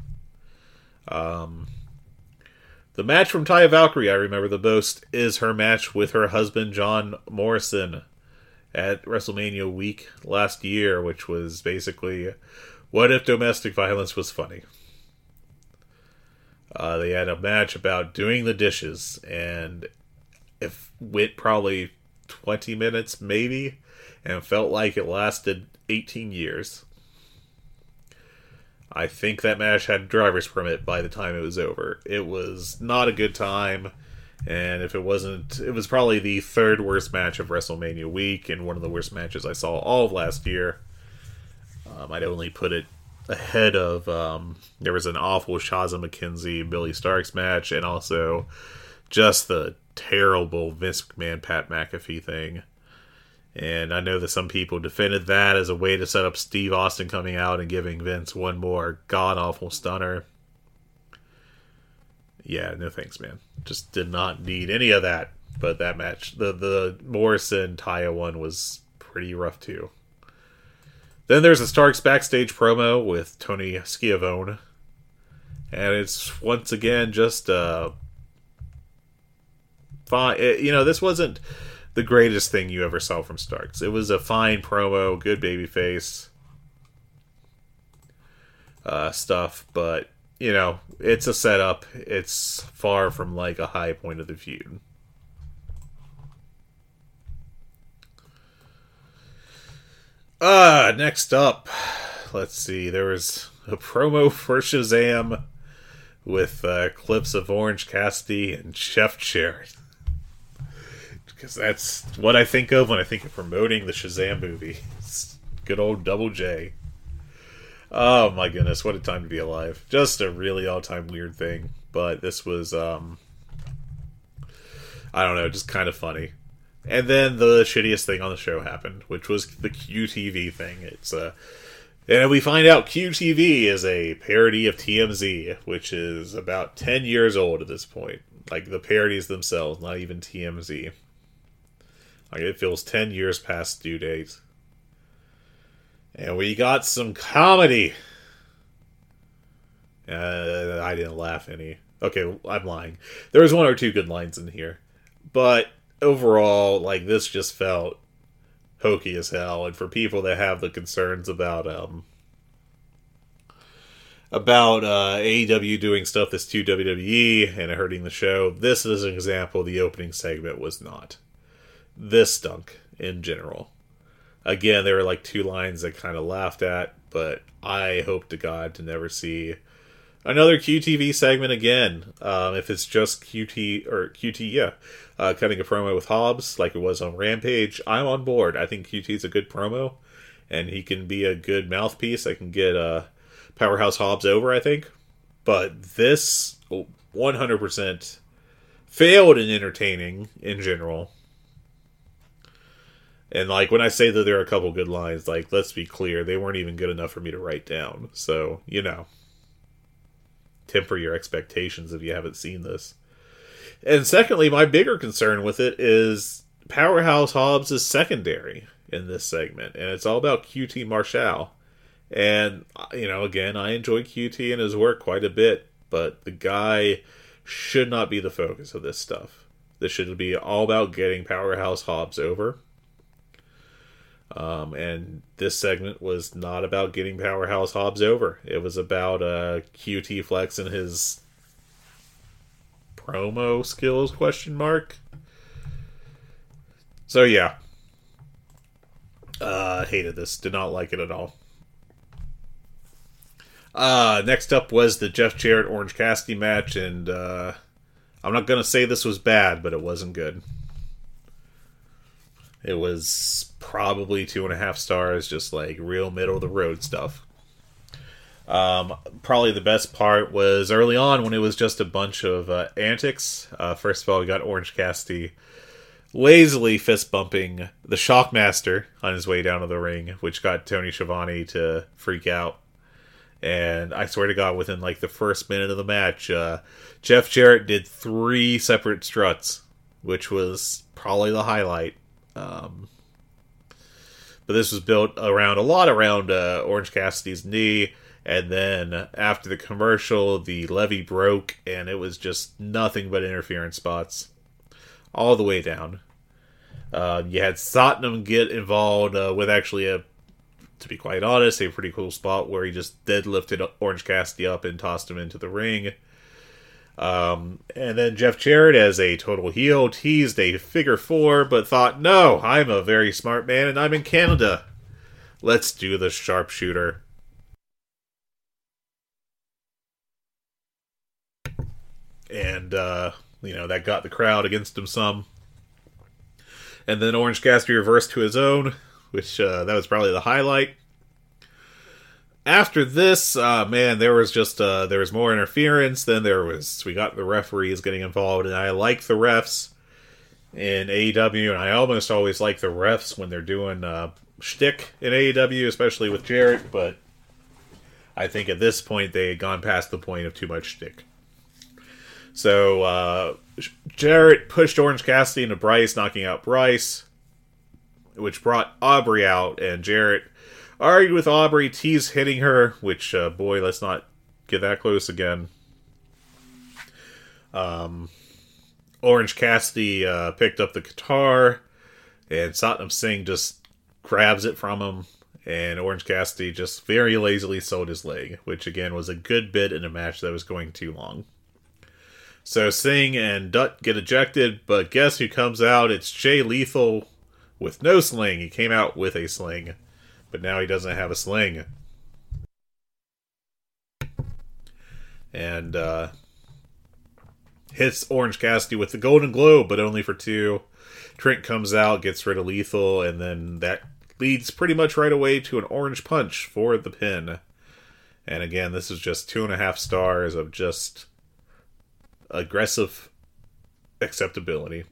Um, the match from Taya Valkyrie, I remember the most, is her match with her husband John Morrison at WrestleMania week last year, which was basically, what if domestic violence was funny? Uh, they had a match about doing the dishes, and it went probably twenty minutes, maybe, and felt like it lasted eighteen years. I think that match had a driver's permit by the time it was over. It was not a good time, and if it wasn't, it was probably the third worst match of WrestleMania week, and one of the worst matches I saw all of last year. Um, I'd only put it ahead of, um, there was an awful Shaza McKenzie, Billy Starks match, and also just the terrible Vince McMahon, Pat McAfee thing. And I know that some people defended that as a way to set up Steve Austin coming out and giving Vince one more god-awful stunner. Yeah, no thanks, man. Just did not need any of that. But that match, the, the Morrison-Taya one was pretty rough, too. Then there's a Starks backstage promo with Tony Schiavone. And it's, once again, just uh, fine. It, you know, this wasn't the greatest thing you ever saw from Starks. It was a fine promo, good babyface. uh, stuff, but, you know, it's a setup. It's far from, like, a high point of the feud. Uh, next up, let's see, there was a promo for Shazam with uh, clips of Orange Cassidy and Jeff Jarrett. Because that's what I think of when I think of promoting the Shazam movie. It's good old Double J. Oh my goodness, what a time to be alive. Just a really all-time weird thing. But this was, um... I don't know, just kind of funny. And then the shittiest thing on the show happened, which was the Q T V thing. It's uh, and we find out Q T V is a parody of T M Z, which is about ten years old at this point. Like, the parodies themselves, not even T M Z. Like, it feels ten years past due date. And we got some comedy. Uh, I didn't laugh any. Okay, I'm lying. There was one or two good lines in here. But overall, like, this just felt hokey as hell. And for people that have the concerns about um about uh, A E W doing stuff that's too W W E and hurting the show, this is an example. The opening segment was not. This stunk in general. Again, there were like two lines that kind of laughed at, but I hope to God to never see another Q T V segment again. Um, if it's just Q T, or Q T, yeah, uh, cutting a promo with Hobbs like it was on Rampage, I'm on board. I think Q T is a good promo, and he can be a good mouthpiece. I can get uh, Powerhouse Hobbs over, I think. But this one hundred percent failed in entertaining in general. And, like, when I say that there are a couple good lines, like, let's be clear, they weren't even good enough for me to write down. So, you know, temper your expectations if you haven't seen this. And secondly, my bigger concern with it is Powerhouse Hobbs is secondary in this segment. And it's all about Q T Marshall. And, you know, again, I enjoy Q T and his work quite a bit. But the guy should not be the focus of this stuff. This should be all about getting Powerhouse Hobbs over. Um, and this segment was not about getting Powerhouse Hobbs over. It was about uh, Q T flexing his promo skills, question mark. So yeah. Uh, hated this. Did not like it at all. Uh, next up was the Jeff Jarrett Orange Cassidy match, and uh, I'm not going to say this was bad, but it wasn't good. It was probably two and a half stars, just like real middle of the road stuff. Um, probably the best part was early on when it was just a bunch of uh, antics. Uh, first of all, we got Orange Cassidy lazily fist bumping the Shockmaster on his way down to the ring, which got Tony Schiavone to freak out. And I swear to God, within like the first minute of the match, uh, Jeff Jarrett did three separate struts, which was probably the highlight. Um, but this was built around a lot around uh, Orange Cassidy's knee, and then after the commercial, the levee broke, and it was just nothing but interference spots all the way down. Uh, you had Satnam get involved uh, with actually a, to be quite honest, a pretty cool spot where he just deadlifted Orange Cassidy up and tossed him into the ring. Um, and then Jeff Jarrett, as a total heel, teased a figure four, but thought, no, I'm a very smart man and I'm in Canada. Let's do the sharpshooter. And, uh, you know, that got the crowd against him some. And then Orange Cassidy reversed to his own, which, uh, that was probably the highlight. After this, uh, man, there was just, uh, there was more interference. Then there was, we got the referees getting involved, and I like the refs in A E W, and I almost always like the refs when they're doing, uh, shtick in A E W, especially with Jarrett, but I think at this point they had gone past the point of too much shtick. So, uh, Jarrett pushed Orange Cassidy into Bryce, knocking out Bryce, which brought Aubrey out, and Jarrett argued with Aubrey, teased hitting her, which, uh, boy, let's not get that close again. Um, Orange Cassidy uh, picked up the guitar, and Satnam Singh just grabs it from him And Orange Cassidy just very lazily sold his leg, which again was a good bit in a match that was going too long. So Singh and Dutt get ejected, but guess who comes out? It's Jay Lethal with no sling. He came out with a sling, but now he doesn't have a sling. And uh, hits Orange Cassidy with the Golden Globe, but only for two. Trent comes out, gets rid of Lethal, and then that leads pretty much right away to an Orange Punch for the pin. And again, this is just two and a half stars of just aggressive acceptability.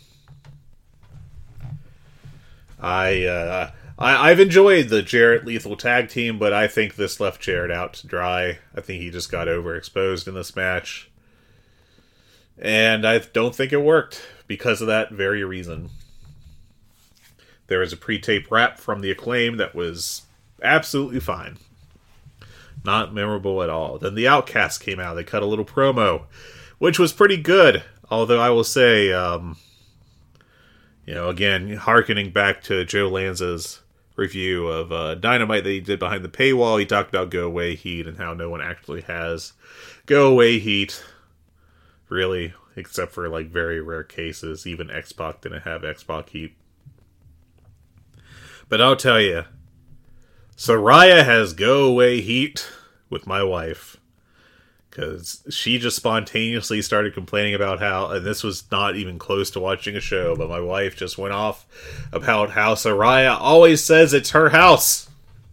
I, uh, I, I've enjoyed the Jarrett Lethal tag team, but I think this left Jarrett out to dry. I think he just got overexposed in this match. And I don't think it worked because of that very reason. There was a pre-tape rap from the Acclaim that was absolutely fine. Not memorable at all. Then the Outcasts came out. They cut a little promo, which was pretty good. Although I will say, um, you know, again, hearkening back to Joe Lanza's review of uh, Dynamite that he did behind the paywall, he talked about Go Away Heat and how no one actually has Go Away Heat, really, except for like very rare cases. Even X-Pac didn't have X-Pac Heat. But I'll tell you, Saraya has Go Away Heat with my wife. Because she just spontaneously started complaining about how, and this was not even close to watching a show, but my wife just went off about how Saraya always says it's her house.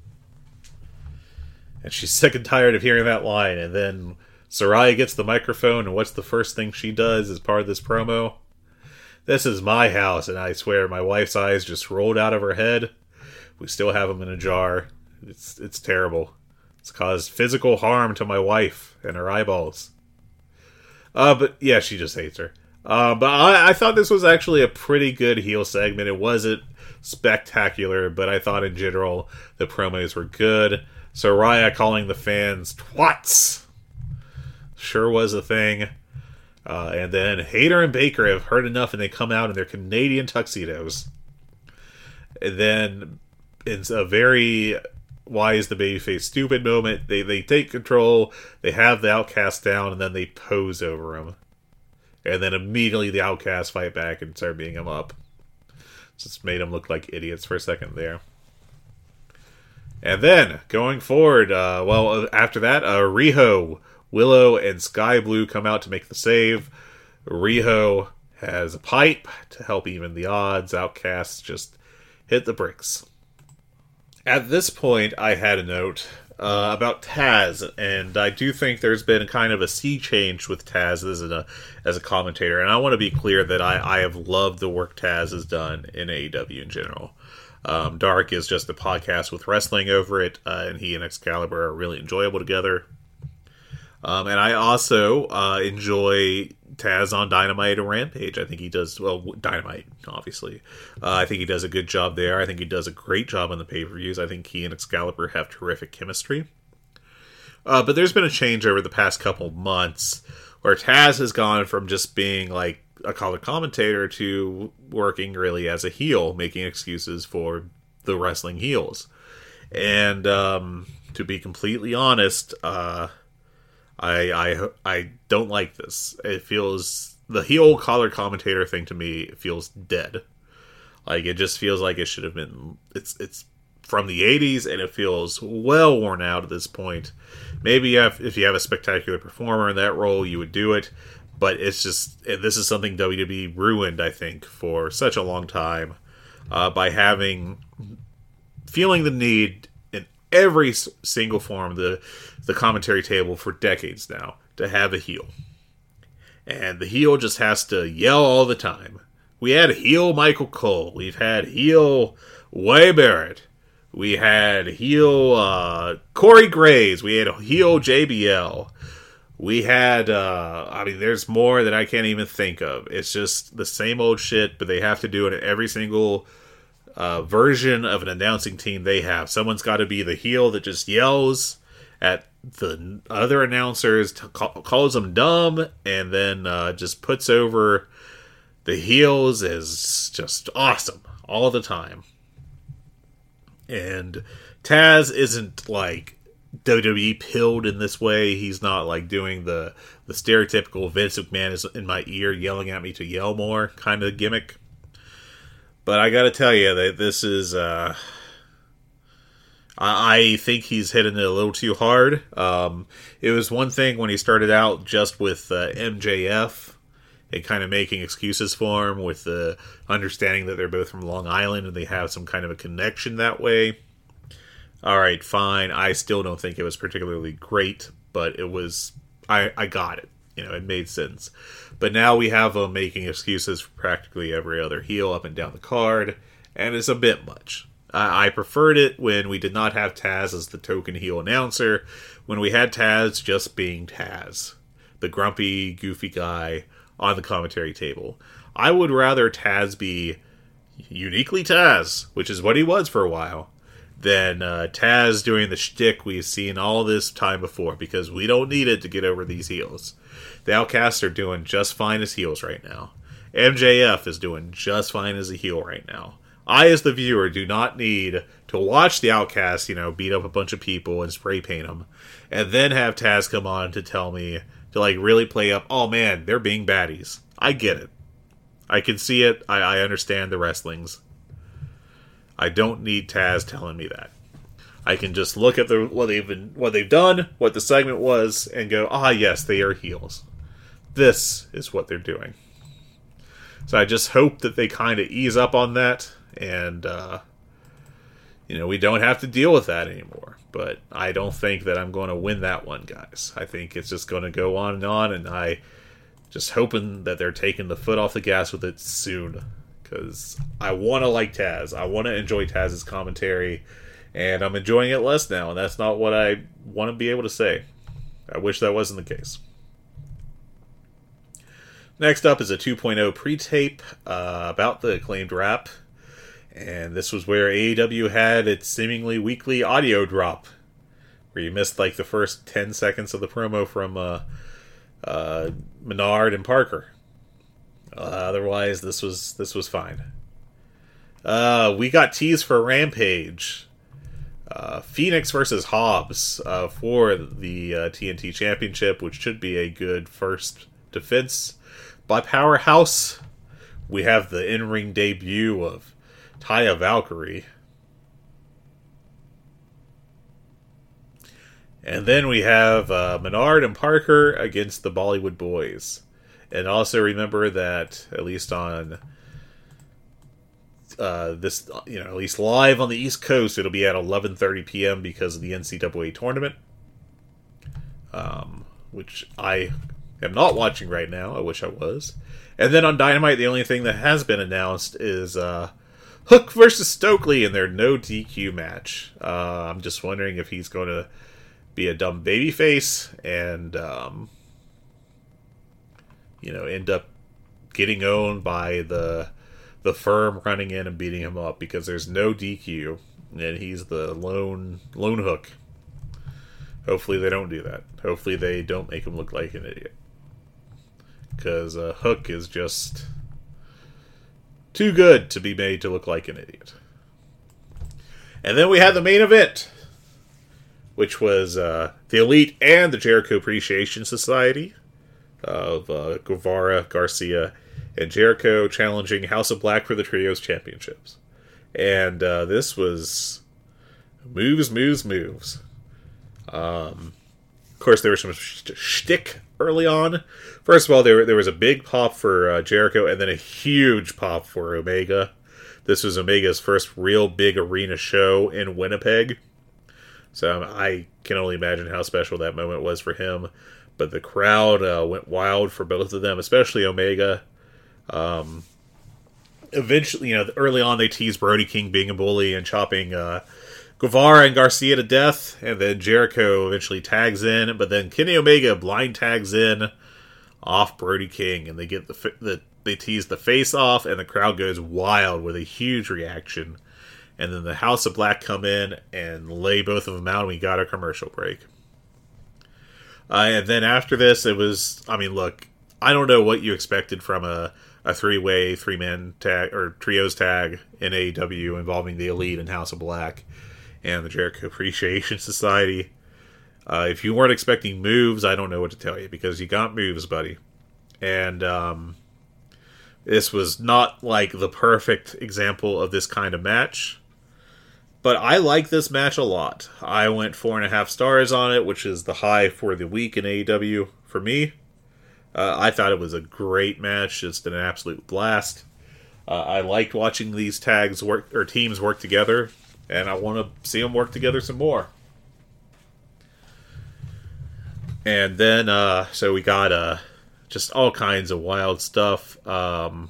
And she's sick and tired of hearing that line. And then Saraya gets the microphone, and what's the first thing she does as part of this promo? This is my house, and I swear my wife's eyes just rolled out of her head. We still have them in a jar. It's it's terrible. It's caused physical harm to my wife and her eyeballs. Uh, but yeah, she just hates her. Uh, but I, I thought this was actually a pretty good heel segment. It wasn't spectacular, but I thought in general the promos were good. Saraya calling the fans twats sure was a thing. Uh, and then Hayter and Baker have heard enough, and they come out in their Canadian tuxedos. And then it's a very why is the babyface stupid moment. They they take control, they have the Outcast down, and then they pose over him. And then immediately the Outcasts fight back and start beating him up. Just made them look like idiots for a second there. And then, going forward, uh, well, after that, uh, Riho, Willow, and Sky Blue come out to make the save. Riho has a pipe to help even the odds. Outcasts just hit the bricks. At this point, I had a note uh, about Taz, and I do think there's been kind of a sea change with Taz as a as a commentator. And I want to be clear that I, I have loved the work Taz has done in A E W in general. Um, Dark is just a podcast with wrestling over it, uh, and he and Excalibur are really enjoyable together. Um, and I also uh, enjoy Taz on Dynamite and Rampage. I think he does, well, Dynamite, obviously. Uh, I think he does a good job there. I think he does a great job on the pay-per-views. I think he and Excalibur have terrific chemistry. Uh, but there's been a change over the past couple months where Taz has gone from just being like a color commentator to working really as a heel, making excuses for the wrestling heels. And um, to be completely honest, uh, I, I I don't like this. It feels, the heel collar commentator thing to me feels dead. Like, it just feels like it should have been, it's it's from the eighties, and it feels well worn out at this point. Maybe you have, if you have a spectacular performer in that role, you would do it. But it's just, this is something W W E ruined, I think, for such a long time, uh, by having, feeling the need in every single form, the the commentary table for decades now, to have a heel. And the heel just has to yell all the time. We had heel Michael Cole. We've had heel Wade Barrett. We had heel uh, Corey Graves. We had heel J B L. We had, uh, I mean, there's more that I can't even think of. It's just the same old shit, but they have to do it in every single uh, version of an announcing team they have. Someone's got to be the heel that just yells at the other announcers, t- calls them dumb, and then uh, just puts over the heels as just awesome all the time. And Taz isn't like W W E pilled in this way. He's not like doing the the stereotypical Vince McMahon is in my ear yelling at me to yell more kind of gimmick. But I gotta tell you that this is, uh, I, I think he's hitting it a little too hard. Um, it was one thing when he started out just with uh, M J F and kind of making excuses for him with the understanding that they're both from Long Island and they have some kind of a connection that way. All right, fine. I still don't think it was particularly great, but it was, I, I got it. You know, it made sense. But now we have him making excuses for practically every other heel up and down the card, and it's a bit much. I, I preferred it when we did not have Taz as the token heel announcer, when we had Taz just being Taz, the grumpy, goofy guy on the commentary table. I would rather Taz be uniquely Taz, which is what he was for a while, than uh, Taz doing the shtick we've seen all this time before, because we don't need it to get over these heels. The Outcasts are doing just fine as heels right now. M J F is doing just fine as a heel right now. I, as the viewer, do not need to watch the Outcasts, you know, beat up a bunch of people and spray paint them, and then have Taz come on to tell me, to like really play up, oh man, they're being baddies. I get it. I can see it. I, I understand the wrestlings. I don't need Taz telling me that. I can just look at the what they've been, what they've done, what the segment was, and go, ah, yes, they are heels. This is what they're doing. So I just hope that they kind of ease up on that, and uh, you know, we don't have to deal with that anymore. But I don't think that I'm going to win that one, guys. I think it's just going to go on and on, and I just hoping that they're taking the foot off the gas with it soon. Because I want to like Taz. I want to enjoy Taz's commentary. And I'm enjoying it less now. And that's not what I want to be able to say. I wish that wasn't the case. Next up is a two point oh pre-tape uh, about the Acclaimed rap. And this was where A E W had its seemingly weekly audio drop. Where you missed like the first ten seconds of the promo from uh, uh, Menard and Parker. Uh, otherwise, this was this was fine. Uh, we got teased for Rampage. Uh, Phoenix versus Hobbs uh, for the uh, T N T Championship, which should be a good first defense by Powerhouse. We have the in-ring debut of Taya Valkyrie. And then we have uh, Menard and Parker against the Bollywood Boys. And also remember that, at least on uh, this, you know, at least live on the East Coast, it'll be at eleven thirty p.m. because of the N C double A tournament, um, which I am not watching right now. I wish I was. And then on Dynamite, the only thing that has been announced is uh, Hook versus Stokely in their no D Q match. Uh, I'm just wondering if he's going to be a dumb babyface and Um, you know, end up getting owned by the the firm running in and beating him up because there's no D Q and he's the lone lone Hook. Hopefully they don't do that. Hopefully they don't make him look like an idiot. Because uh, Hook is just too good to be made to look like an idiot. And then we had the main event, which was uh, the Elite and the Jericho Appreciation Society of uh, Guevara, Garcia, and Jericho challenging House of Black for the Trios Championships. And uh, this was moves, moves, moves. Um, of course, there was some sh- shtick early on. First of all, there, there was a big pop for uh, Jericho, and then a huge pop for Omega. This was Omega's first real big arena show in Winnipeg. So um, I can only imagine how special that moment was for him. But the crowd uh, went wild for both of them, especially Omega. Um, eventually, you know, early on they teased Brody King being a bully and chopping uh, Guevara and Garcia to death. And then Jericho eventually tags in. But then Kenny Omega blind tags in off Brody King. And they get the, the they tease the face off. And the crowd goes wild with a huge reaction. And then the House of Black come in and lay both of them out. And we got a commercial break. Uh, and then after this, it was, I mean, look, I don't know what you expected from a, a three-way, three-man tag, or trios tag in A E W involving the Elite and House of Black. and the Jericho Appreciation Society. Uh, if you weren't expecting moves, I don't know what to tell you, because you got moves, buddy. And um, this was not like the perfect example of this kind of match, but I like this match a lot. I went four and a half stars on it, which is the high for the week in A E W for me. Uh, I thought it was a great match, just an absolute blast. Uh, I liked watching these tags work or teams work together, and I want to see them work together some more. And then, uh, so we got uh, just all kinds of wild stuff. Um,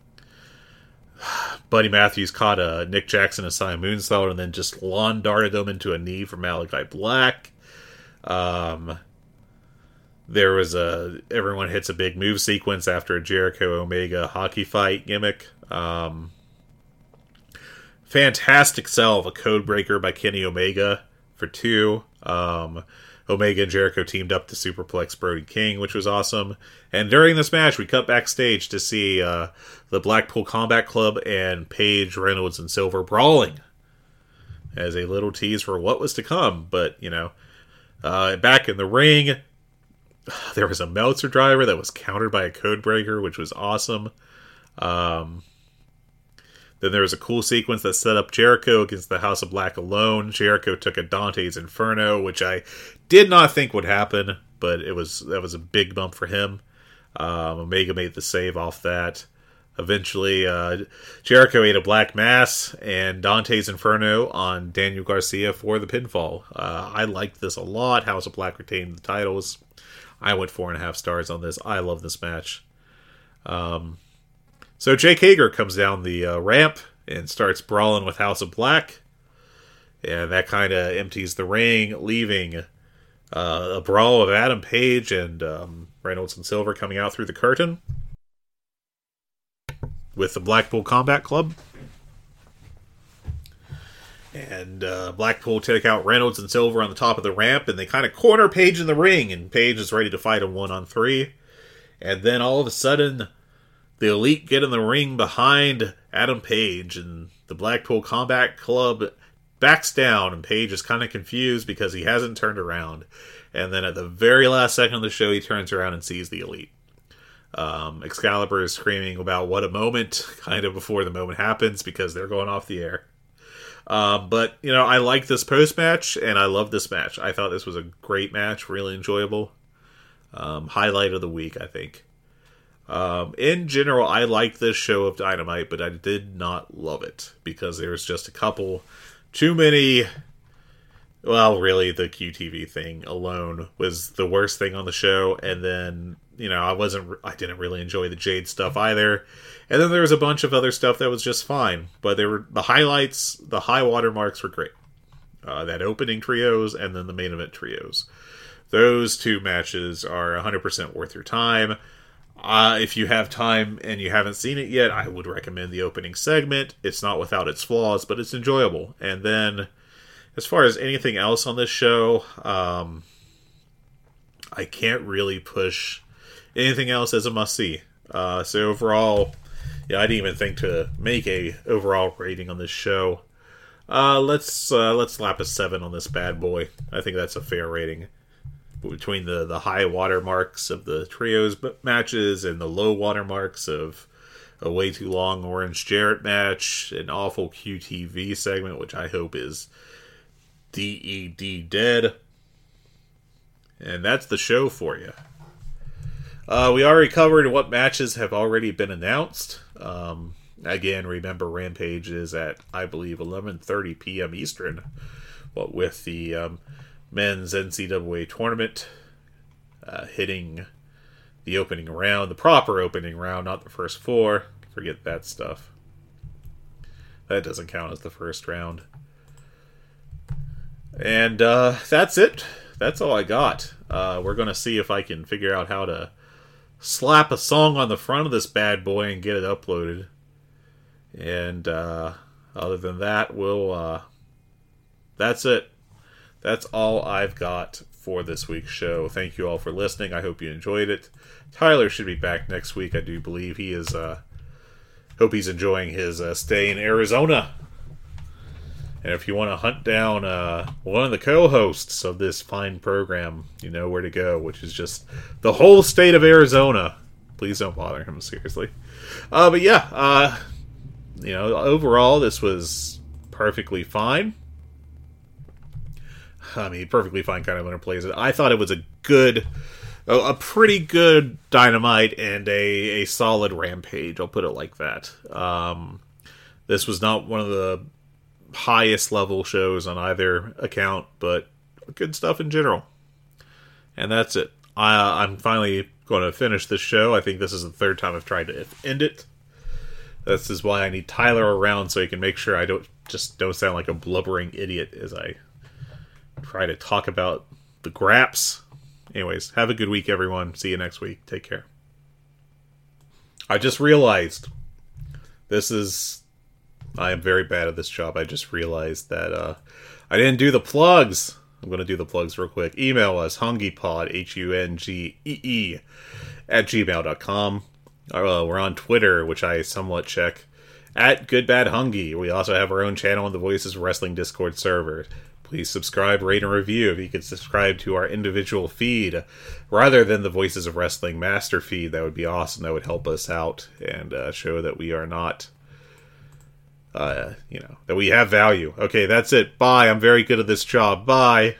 Buddy Matthews caught a Nick Jackson Asylum moonsault and then just lawn darted him into a knee from Malachi Black. Um, there was a everyone hits a big move sequence after a Jericho Omega hockey fight gimmick. Um, fantastic sell of a Codebreaker by Kenny Omega for two. Um, Omega and Jericho teamed up to superplex Brody King, which was awesome. And during this match, we cut backstage to see uh, the Blackpool Combat Club and Page, Reynolds, and Silver brawling as a little tease for what was to come. But, you know, uh, back in the ring, there was a Meltzer driver that was countered by a Codebreaker, which was awesome. Um... Then there was a cool sequence that set up Jericho against the House of Black alone. Jericho took a Dante's Inferno, which I did not think would happen, but it was that was a big bump for him. Um, Omega made the save off that. Eventually, uh, Jericho ate a Black Mass and Dante's Inferno on Daniel Garcia for the pinfall. Uh, I liked this a lot. House of Black retained the titles. I went four and a half stars on this. I love this match. Um... So Jake Hager comes down the uh, ramp and starts brawling with House of Black. And that kind of empties the ring, leaving uh, a brawl of Adam Page and um, Reynolds and Silver coming out through the curtain with the Blackpool Combat Club. And uh, Blackpool take out Reynolds and Silver on the top of the ramp, and they kind of corner Page in the ring, and Page is ready to fight a one on three. And then all of a sudden, the Elite get in the ring behind Adam Page, and the Blackpool Combat Club backs down, and Page is kind of confused because he hasn't turned around. And then at the very last second of the show, he turns around and sees the Elite. Um, Excalibur is screaming about what a moment, kind of before the moment happens, because they're going off the air. Um, but, you know, I like this post-match, and I love this match. I thought this was a great match, really enjoyable. Um, highlight of the week, I think. Um, in general, I liked this show of Dynamite, but I did not love it because there was just a couple too many. Well, really, the Q T V thing alone was the worst thing on the show, and then you know I wasn't, I didn't really enjoy the Jade stuff either, and then there was a bunch of other stuff that was just fine. But there were the highlights, the high water marks were great. Uh, that opening trios and then the main event trios. Those two matches are one hundred percent worth your time. Uh, if you have time and you haven't seen it yet, I would recommend the opening segment. It's not without its flaws, but it's enjoyable. And then, as far as anything else on this show, um, I can't really push anything else as a must-see. Uh, so overall, yeah, I didn't even think to make a overall rating on this show. Uh, let's uh, let's slap a seven on this bad boy. I think that's a fair rating. Between the, the high watermarks of the trios matches and the low watermarks of a way too long Orange Jarrett match, an awful Q T V segment, which I hope is D E D dead. And that's the show for you. Uh, we already covered what matches have already been announced. Um, again, remember Rampage is at, I believe, eleven thirty p.m. Eastern. What with the Um, men's N C double A tournament uh, hitting the opening round, the proper opening round, not the first four. Forget that stuff. That doesn't count as the first round. And uh, that's it. That's all I got. Uh, we're going to see if I can figure out how to slap a song on the front of this bad boy and get it uploaded. And uh, other than that, we'll... Uh, that's it. That's all I've got for this week's show. Thank you all for listening. I hope you enjoyed it. Tyler should be back next week. I do believe he is. Uh, hope he's enjoying his uh, stay in Arizona. And if you want to hunt down uh, one of the co-hosts of this fine program, you know where to go, which is just the whole state of Arizona. Please don't bother him, seriously. Uh, but yeah, uh, you know, overall, this was perfectly fine. I mean, perfectly fine kind of underplays it. I thought it was a good, a, a pretty good Dynamite and a, a solid Rampage. I'll put it like that. Um, this was not one of the highest level shows on either account, but good stuff in general. And that's it. I, I'm finally going to finish this show. I think this is the third time I've tried to end it. This is why I need Tyler around, so he can make sure I don't just don't sound like a blubbering idiot as I try to talk about the graps. Anyways, have a good week, everyone. See you next week. Take care. I just realized this is... I am very bad at this job. I just realized that uh, I didn't do the plugs. I'm going to do the plugs real quick. Email us, hungepod, H U N G E E, at gmail dot com. Uh, we're on Twitter, which I somewhat check, at GoodBadHungy. We also have our own channel on the Voices of Wrestling Discord server. Please subscribe, rate, and review. If you could subscribe to our individual feed rather than the Voices of Wrestling master feed, that would be awesome. That would help us out and uh, show that we are not... Uh, you know, that we have value. Okay, that's it. Bye. I'm very good at this job. Bye.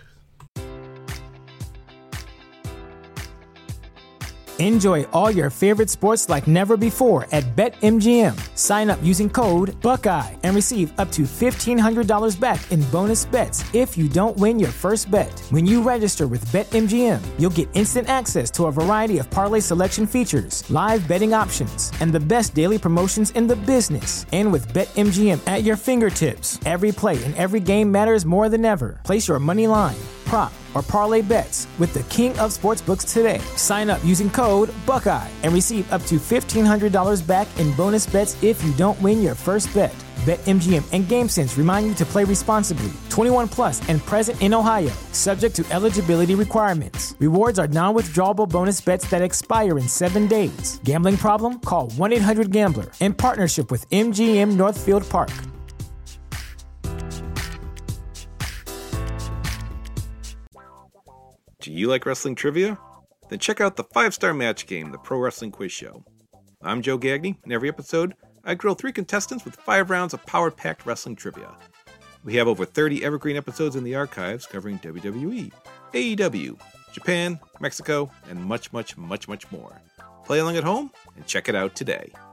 Enjoy all your favorite sports like never before at BetMGM. Sign up using code Buckeye and receive up to fifteen hundred dollars back in bonus bets if you don't win your first bet. When you register with BetMGM, you'll get instant access to a variety of parlay selection features, live betting options, and the best daily promotions in the business. And with BetMGM at your fingertips, every play and every game matters more than ever. Place your money line, prop, or parlay bets with the king of sportsbooks today. Sign up using code Buckeye and receive up to fifteen hundred dollars back in bonus bets if you don't win your first bet. BetMGM and GameSense remind you to play responsibly. twenty-one plus and present in Ohio, subject to eligibility requirements. Rewards are non-withdrawable bonus bets that expire in seven days. Gambling problem? Call one eight hundred gambler in partnership with M G M Northfield Park. Do you like wrestling trivia? Then check out the five-star match game, the Pro Wrestling Quiz Show. I'm Joe Gagney, and every episode, I grill three contestants with five rounds of power-packed wrestling trivia. We have over thirty evergreen episodes in the archives covering W W E, A E W, Japan, Mexico, and much, much, much, much more. Play along at home and check it out today.